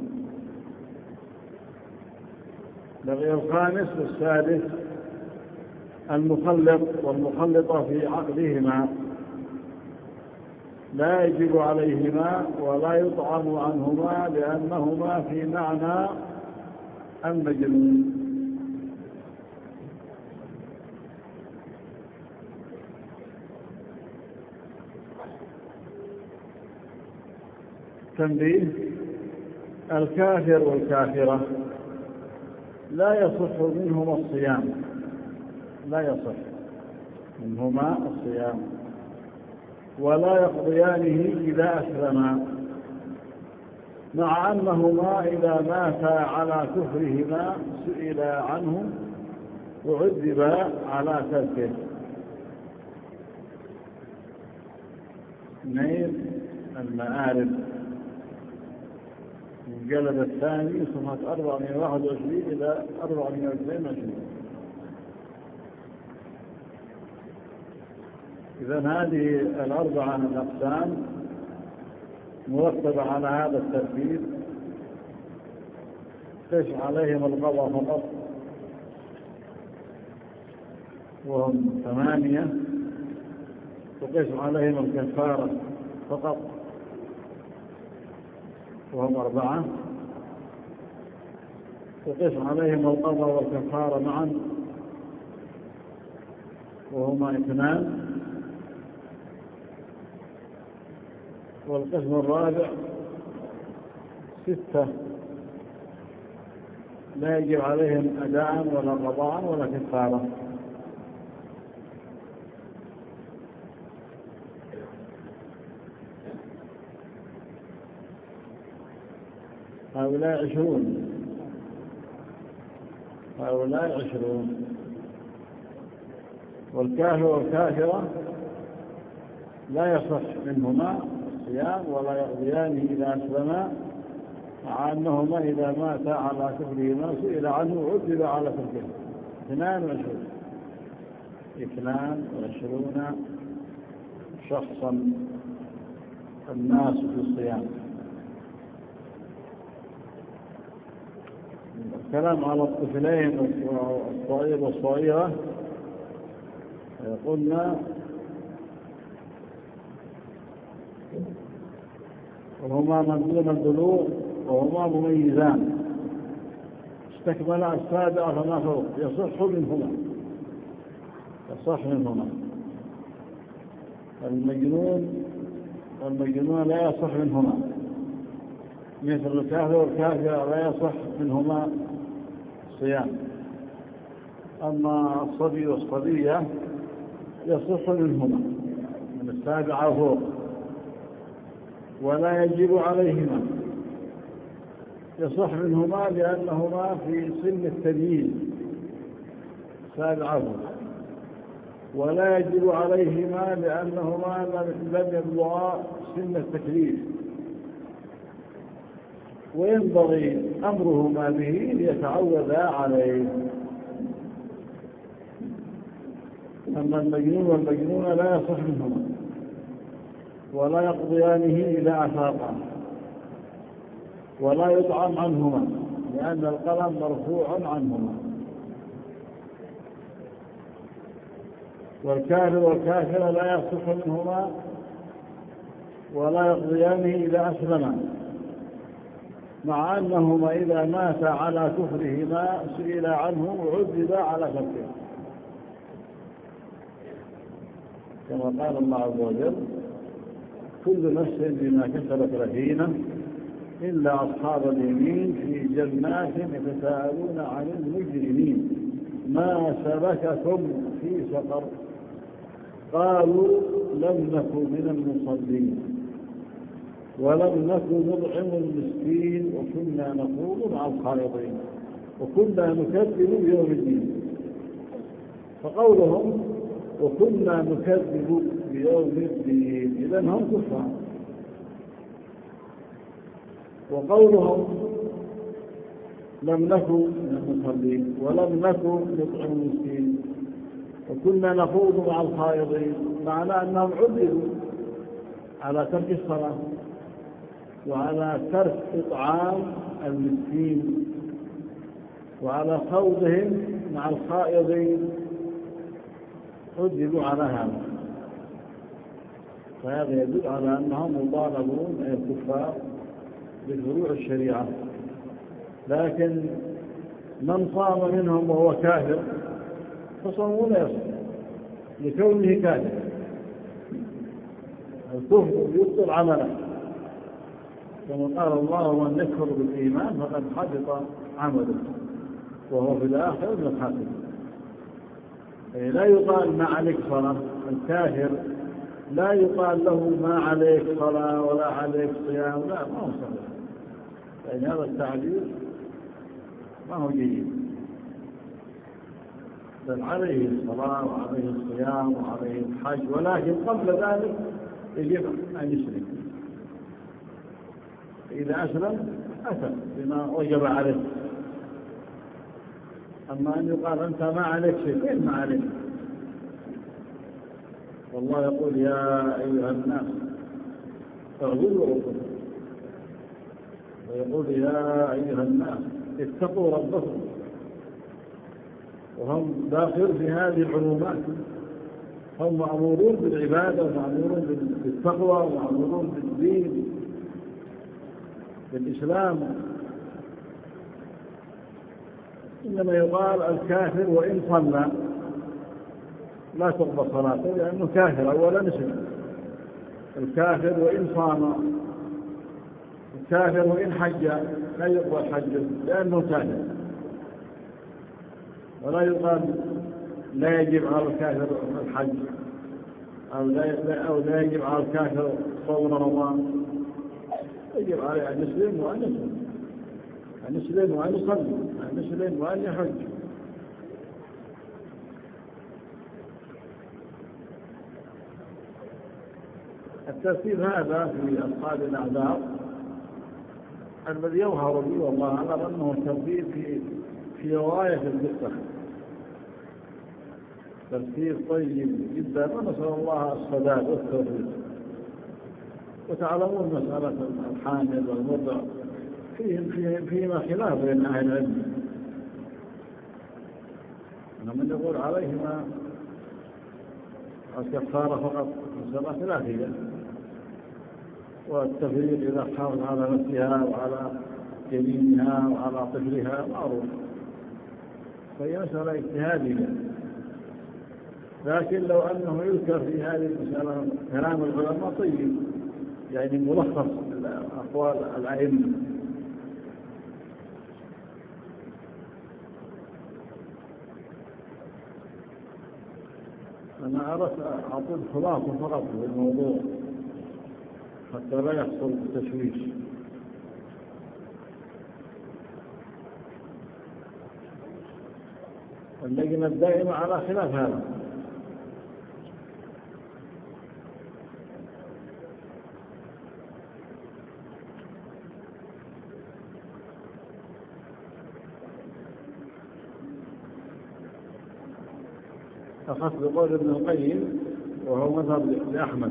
بقي الخامس والسادس المخلط والمخلطة في عقدهما، لا يجب عليهما ولا يطعم عنهما، لأنهما في معنى المجنون. تنبيه: الكافر والكافرة لا يصح منهما الصيام، لا يصح منهما الصيام، ولا يقضيانه إذا أسلما، مع أنهما إذا ماتا على كفرهما سئل عنه وعذبا على تركه. نيل المآرب الجلد الثاني صفحة 421 إلى 422. إذن هذه الأربعة من الأقسام مرتبة على هذا الترتيب، قس عليهم القضاء فقط وهم 8، وقس عليهم الكفارة فقط وهم 4، وقس عليهم القضاء والكفارة معا وهما 2، والقسم الرابع 6 لا يجب عليهم أداء ولا قضاء ولا كفارة. هؤلاء 20، هؤلاء 20. والكافر والكافرة لا يصح منهما الصيام ولا يقضيانه إذا أسلما، مع أنهما إذا ماتا على كفرهما سئل عنه وعذب على تركه. 22 شخصا الناس في الصيام. الكلام على الطفلين الصغير والصغيرة قلنا وهما من دون البلوغ وهما مميزان استكملا السابعة فما فوق، يصح منهما المجنون والمجنون لا يصح منهما، مثل الكافر والكافرة لا يصح منهما الصيام. أما الصبي والصبية يصح منهما من السابعة فوق، ولا يجب عليهما، يصح منهما لأنهما في سن التمييز 7 فوق، ولا يجب عليهما لأنهما لم يبلغا سن التكليف، وينبغي أمرهما به ليتعودا عليه. أما المجنون والمجنون لا يصح منهما ولا يقضيانه إذا أفاقا، ولا يطعم عنهما، لأن القلم مرفوع عنهما. والكافر والكافرة لا يصح منهما ولا يقضيانه إذا أسلما، مع أنهما إذا مات على كفرهما سئل عنه وعذب على تركه، كما قال الله عز وجل: كل نفس بما كسبت رهينة إلا أصحاب اليمين في جنات يتساءلون عن المجرمين ما سلككم في سقر قالوا لم نكن من المصلين ولم نكن نطعم المسكين وكنا نخوض مع الخائضين وكنا نكذب بيوم الدين. فقولهم وكنا نكذب بيوم الدين إذن هم كفار، وقولهم لم نكن من المصلين ولم نكن نطعم المسكين وكنا نخوض مع الخائضين معناه أنهم عذبوا على ترك الصلاة وعلى ترك إطعام المسكين وعلى خوضهم مع الخائضين، عذبوا على هذا. فهذا يدل على أنهم مطالبون أي الكفار بفروع الشريعة. لكن من صام منهم وهو كافر فصومه لا يصوم لكونه كافر. الكفر يبطل عمله، كما قال الله ومن يكفر بالإيمان فقد حبط عمله وهو في الآخرة من الخاسرين. لا يقال ما عليك صلاة. الكافر لا يقال له ما عليك صلاة ولا عليك صيام، لا، ما هو صحيح، لأن هذا التعبير ما هو جيد. بل عليه الصلاة وعليه الصيام وعليه الحج، ولكن قبل ذلك يجب أن يسلم. إذا أسلم أتى بما وجب عليه. أما أن يقال أنت ما عليك شيء، كيف ما عليك؟ والله يقول يا أيها الناس اعبدوا ربكم، ويقول يا أيها الناس اتقوا ربكم، وهم داخل في هذه العلومات. هم مأمورون بالعبادة ومأمورون بالتقوى ومأمورون بالدين بالإسلام. إنما يقال الكافر وإن صلى لا تقبل صلاته لأنه كافر أولا اسم. الكافر وإن صام، الكافر وإن حج لا يقبل حجه لأنه كافر. ولا يقال لا يجب على الكافر الحج أو لا يجب على الكافر صوم رمضان. يجب عليه أن يسلم وأن يصوم، أن يسلم وأن يصلي، أن يسلم وأن يحج. الترتيب هذا في أصحاب الأعذار الذي يظهر لي والله أعلم أنه الترتيب في غاية الدقة، ترتيب طيب جدا، ونسأل الله السداد والتوفيق. وتعلمون مسألة الحامل والمرضع فيما خلاف بين أهل العلم. من يقول عليهما الكفارة فقط مسألة خلافية، والتفريق إذا حافظ على نفسها وعلى جنينها وعلى طفلها معروف، فهي مسألة اجتهادية. لكن لو أنه يذكر في هذه المسألة كلام العلماء طيب، يعني ملخص أقوال الأئمة. أنا أردت أعطي خلاصة فقط في الموضوع حتى لا يحصل تشويش. اللجنة الدائمة على خلاف هذا. أخذ بقول ابن القيم وهو مذهب لأحمد: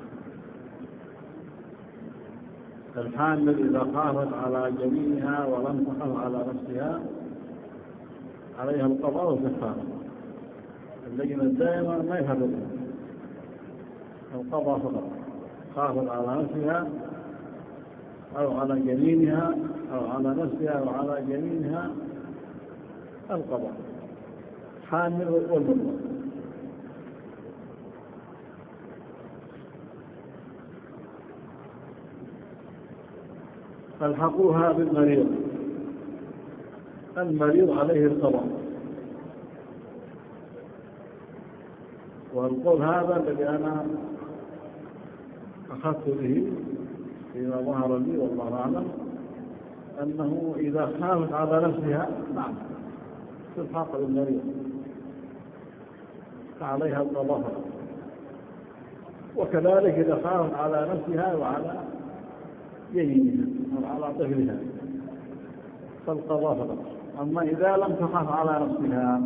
الحامل إذا خافت على جنينها ولم تخف على نفسها عليها القضاء والكفارة. اللجنة الدائمة ما يفرقون، القضاء فقط. خافت على نفسها أو على جنينها أو على نفسها أو على جنينها القضاء، حامل والمرضى. فالحقوها بالمريض، المريض عليه القضاء. والقول هذا الذي أنا أخذت به فيما ظهر لي والله أعلم، أنه إذا خافت على نفسها نعم تلحق بالمريض فعليها القضاء، وكذلك إذا خافت على نفسها وعلى جنينها وعلى طفلها فالقضاء فقط. أما إذا لم تخاف على نفسها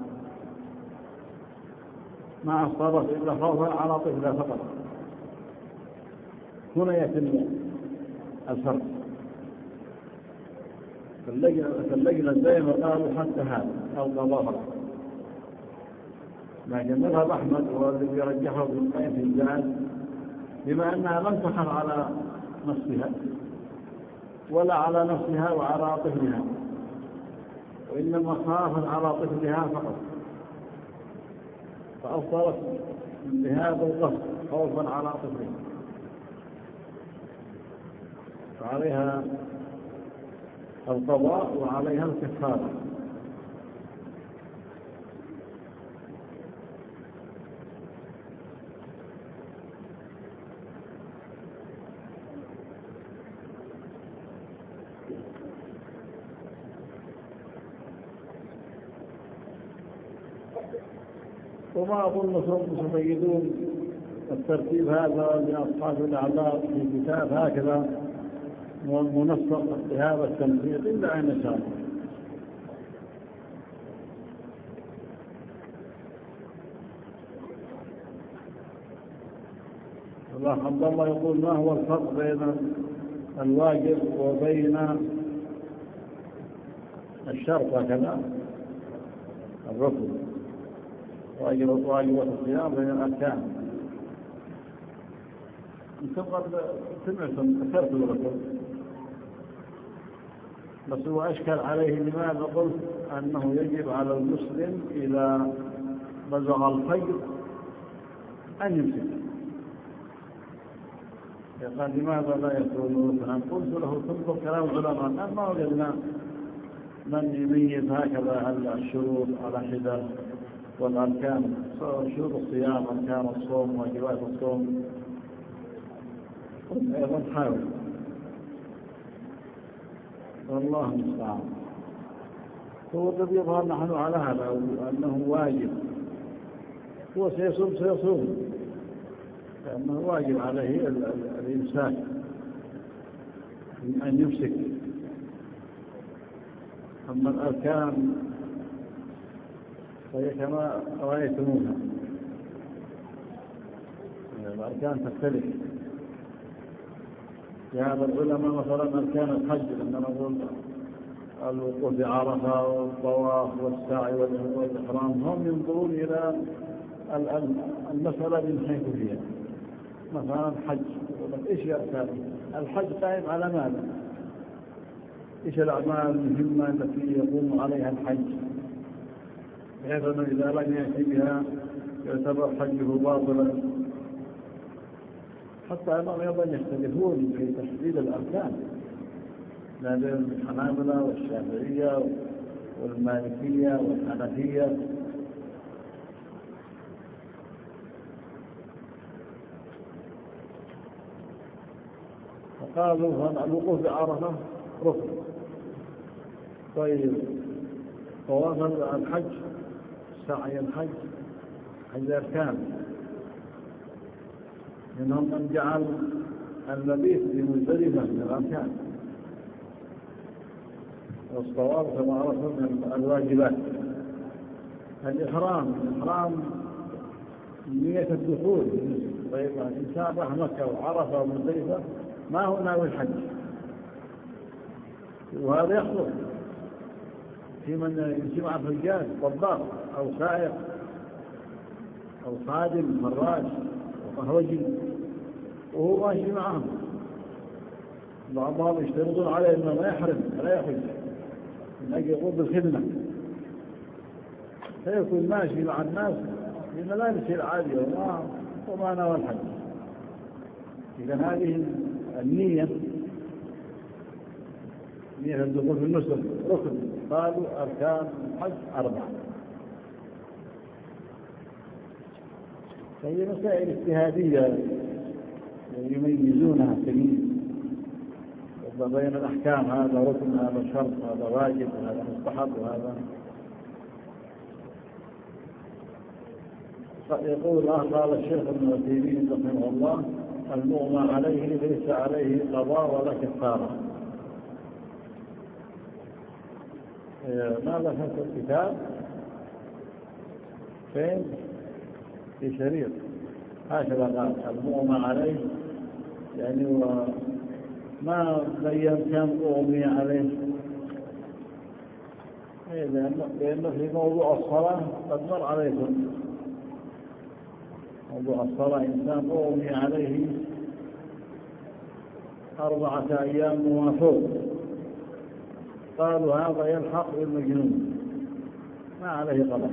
ما أصابت إلا خوفا على طفلها فقط، هنا يتم الفرق. فاللجنة دائما قالوا حتى هذا أو قضاء فقط، لكن مذهب أحمد هو الذي رجحه ابن القيم في الزاد، بما أنها لم تخف على نفسها ولا على نفسها وعلى طفلها، وإنما خافت على طفلها فقط، فأفضلت بهذا القصد خوفا على طفلها، فعليها القضاء وعليها الكفارة. وما أظن سيدون الترتيب هذا لأصحاب الأعذار في كتاب هكذا منسق بهذا التنسيق إلا أن شاء الله. عبد الله يقول ما هو الفرق بين الواجب وبين الشرط هكذا الركن؟ واجب الصيام بين الأركان. أنتم قد سمعتم ذكرت الركن، بس هو أشكل عليه لماذا قلت أنه يجب على المسلم إذا بلغ الفجر أن يمسك. قال لماذا لا يكون مثلا؟ قلت له تنظر كلام العلماء ما وجدنا من يميز هكذا الشروط على حدة والأركان، شروط الصيام، أركان الصوم، واجبات الصوم. قلت أيضا حاول، والله المستعان. هو الذي يظهر نحن على هذا أنه واجب، هو سيصوم لأنه واجب عليه الإمساك أن يمسك. أما الأركان فهي كما رأيتموها، الأركان تختلف. في هذا العلماء مثلا أركان الحج عندما نقول الوقوف بعرفة والطواف والسعي والإحرام، هم ينظرون إلى المسألة من حيث هي. مثلا الحج، إيش يركان الحج؟ قائم على ماذا؟ إيش الأعمال المهمة التي يقوم عليها الحج، بحيث أنه إذا لم يأتي بها يعتبر حجه باطلا. حتى أنهم أيضا يختلفون في تحديد الأركان، ما بين الحنابلة والشافعية والمالكية والحنفية. فقالوا الوقوف بعرفة ركن. طيب طواف الحج، سعي الحج، حج أركان. منهم من جعل المبيت بمزدلفة من الأركان، والصواب كما عرفوا من الواجبات. الإحرام نية الدخول. طيب الإنسان راح مكة وعرفة ومزدلفة ما هو ناوي الحج، وهذا يخلق في من يجمع في الجاد طباخ أو سائق أو خادم فراش وقهوجي وهو ماشي معهم. بعضهم يشترطون عليه انه ما يحرم ولا يحج من اجل يقوم بالخدمه، فيكون ماشي مع الناس بملابسه العاديه وما نوى الحج. اذا هذه النيه نية الدخول في النسك ركن، قالوا أركان الحج 4. فهي مسائل اجتهادية يميزونها تمييز بين الأحكام، هذا ركن، هذا شرط، هذا واجب، هذا مستحب، وهذا. يقول قال الشيخ ابن عثيمين رحمه الله: المغمى عليه ليس عليه قضاء ولا كفارة. ماذا في الكتاب؟ فين؟ في شريط هكذا قال: المغمى عليه، يعني ما بين كم أغمي عليه، لأنه في موضوع الصلاة قد مر عليكم. موضوع الصلاة إنسان أغمي عليه 4 أيام وفوق، قالوا هذا يلحق بالمجنون ما عليه قضاء.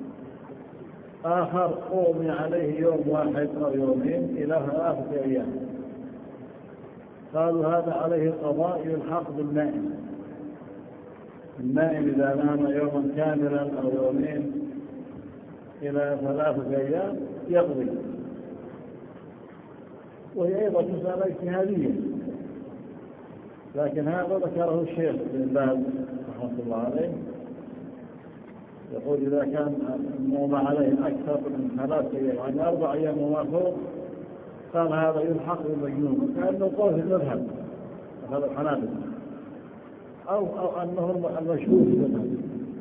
آخر أغمي عليه يوم واحد أو يومين إلى 3 أيام، قالوا هذا عليه قضاء يلحق بالنائم. النائم إذا نام يوما كاملا أو يومين إلى 3 أيام يقضي. وهي أيضا مسألة اجتهادية، لكن هذا ذكره الشيخ بن باز رحمه الله عليه، يقول إذا كان المغمى عليه أكثر من 3 أيام، يعني 4 أيام وما فوق، قال هذا يلحق بالمجنون، كأنه قول في المذهب هذا الحنابلة، أو أنه المشهور في المذهب.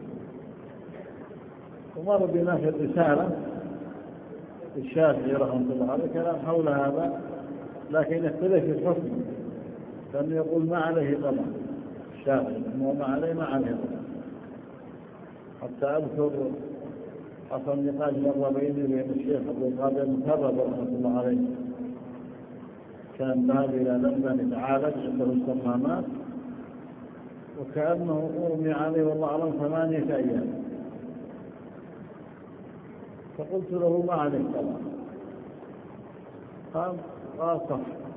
ومر بنا في الرسالة الشافعي رحمه الله عليه كلام حول هذا، لكن يختلف في الحكم، لأنه يقول ما عليه قضاء. الشافعي ما عليه ما عليه قضاء. حتى أذكر حصل نقاش مر بيني وبين الشيخ عبد القادر المكرم رحمه الله عليه، كان ذهب إلى لندن يتعالج عنده الصمامات، وكأنه أغمي عليه والله أعلم 8 أيام. فقلت له ما عليه قضاء، قال صح.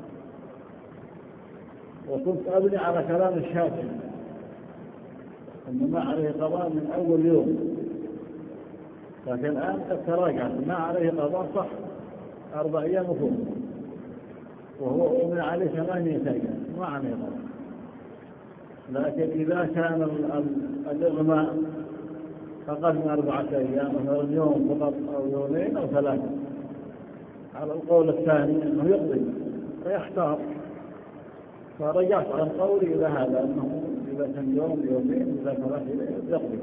وكنت أبني على كلام الشافعي أنه ما عليه قضاء من أول يوم، لكن الآن قد تراجعت، ما عليه قضاء صح 4 أيام وفوق، وهو أغمي عليه 8 أيام ما عليه قضاء. لكن إذا كان الإغماء أقل من 4 أيام، مثلا يوم فقط أو يومين أو 3، على القول الثاني أنه يقضي ويحتار. فرجعت عن قولي إلى هذا، أنه إذا كان يوم يومين إذا 3 يقضي،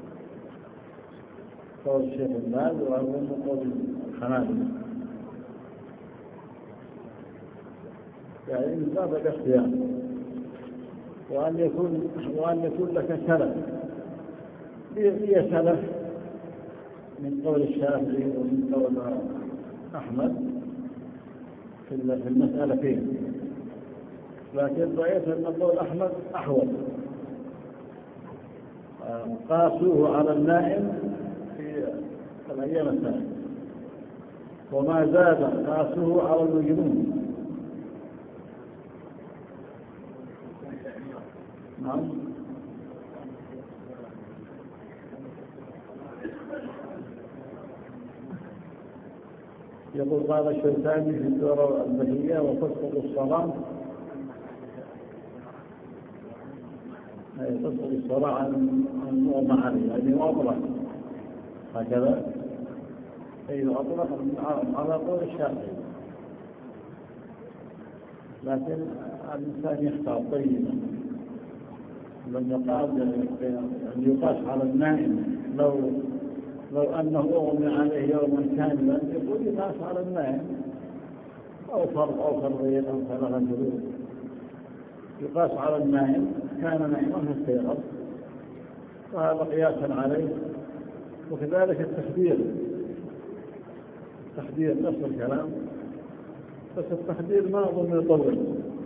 قول الشيخ ابن باز وأظن قول الحنابلة. يعني من باب الاختيار، وأن يكون لك سلف. لي سلف من قول الشافعي ومن قول أحمد في المسألتين، لكن رأيت أن قول أحمد أحوط. قاسوه على النائم في الأيام الثانية، وما زاد قاسوه على المجنون. نعم. يقول قال الشوكاني في الدورة البهية: وتسقط الصلاة، تسقط الصلاة عن المغمى عليه، يعني أطلق هكذا، أي أطلق على قول الشافعي. لكن الإنسان يختار طيبا، لما يقاس على النائم، لو أنه أغمي عليه يوما كاملا يقول يقاس على النائم، أو فرض أو فرضين أو 3 شهور، يقاس على النائم كان نائما فاستيقظ، وهذا قياسا عليه. وكذلك التخدير نفس الكلام، بس التخدير ما أظن يطول،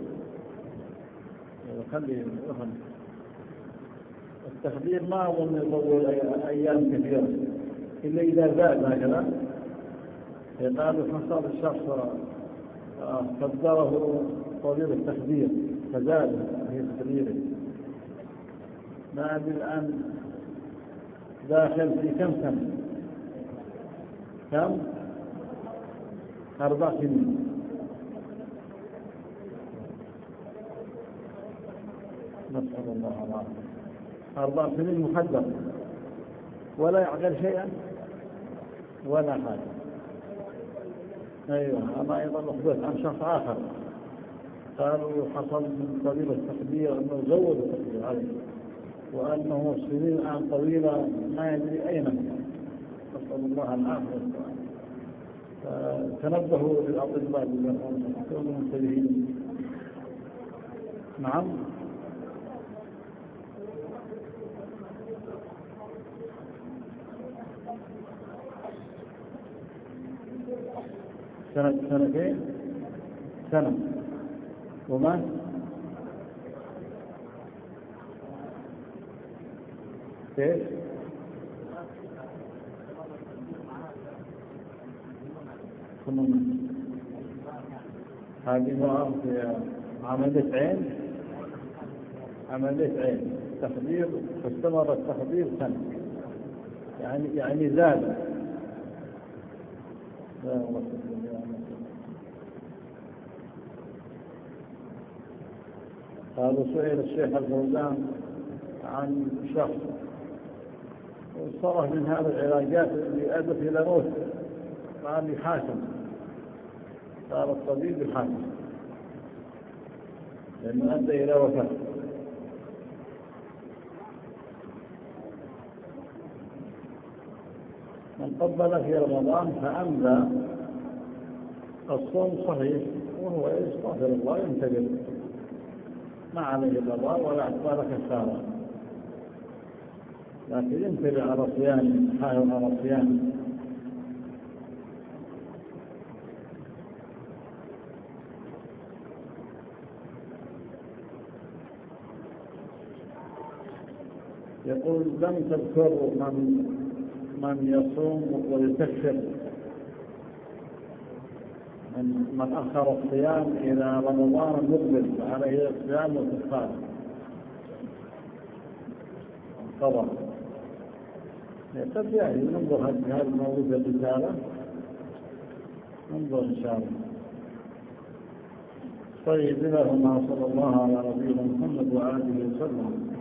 التخدير ما أظن يطول أيام كثيرة، إلا إذا زاد هكذا يقال حصل الشخص قدره طويل التخدير فزاد في تخديره، ما أدري الآن داخل في كم سنة؟ كم؟ 4 سنين. نسأل الله العافية. 4 سنين مخدر ولا يعقل شيئا ولا حاجة. أيوة، أنا أيضا أخبرت عن شخص آخر قالوا حصل من قبيل التخدير أنه زود التخدير عليه، وأنه سنين الآن طويلة ما يدري أين. نسأل الله العافية. فتنبهوا للأطباء بالله، كونوا منتبهين. نعم. سنتين. سنة وما كيف؟ هذه عملية عين. عملية عين تخدير، واستمر التخدير سنة، يعني زاد. هذا سئل الشيخ الفوزان عن شخص وصرف من هذه العلاجات اللي أدت إلى موت، قال يحاكم. قال الطبيب يحاكم لأنه أدى إلى وفاة. من قبل في رمضان فأمضى الصوم صحيح، وهو يستغفر الله ينتبه، ما عليه قضاء ولا اعتبار كفارة، لكن ينتبه على صيام، يحاول على صيام. يقول لم تذكر من يصوم ويكفر، من أخر الصيام إلى رمضان المقبل فعليه الصيام والكفارة قضاء. قد يعني ننظر هذا الموضوع في الرسالة، ننظر إن شاء الله. طيب، إلى هنا صلى الله على نبينا محمد وآله وسلم.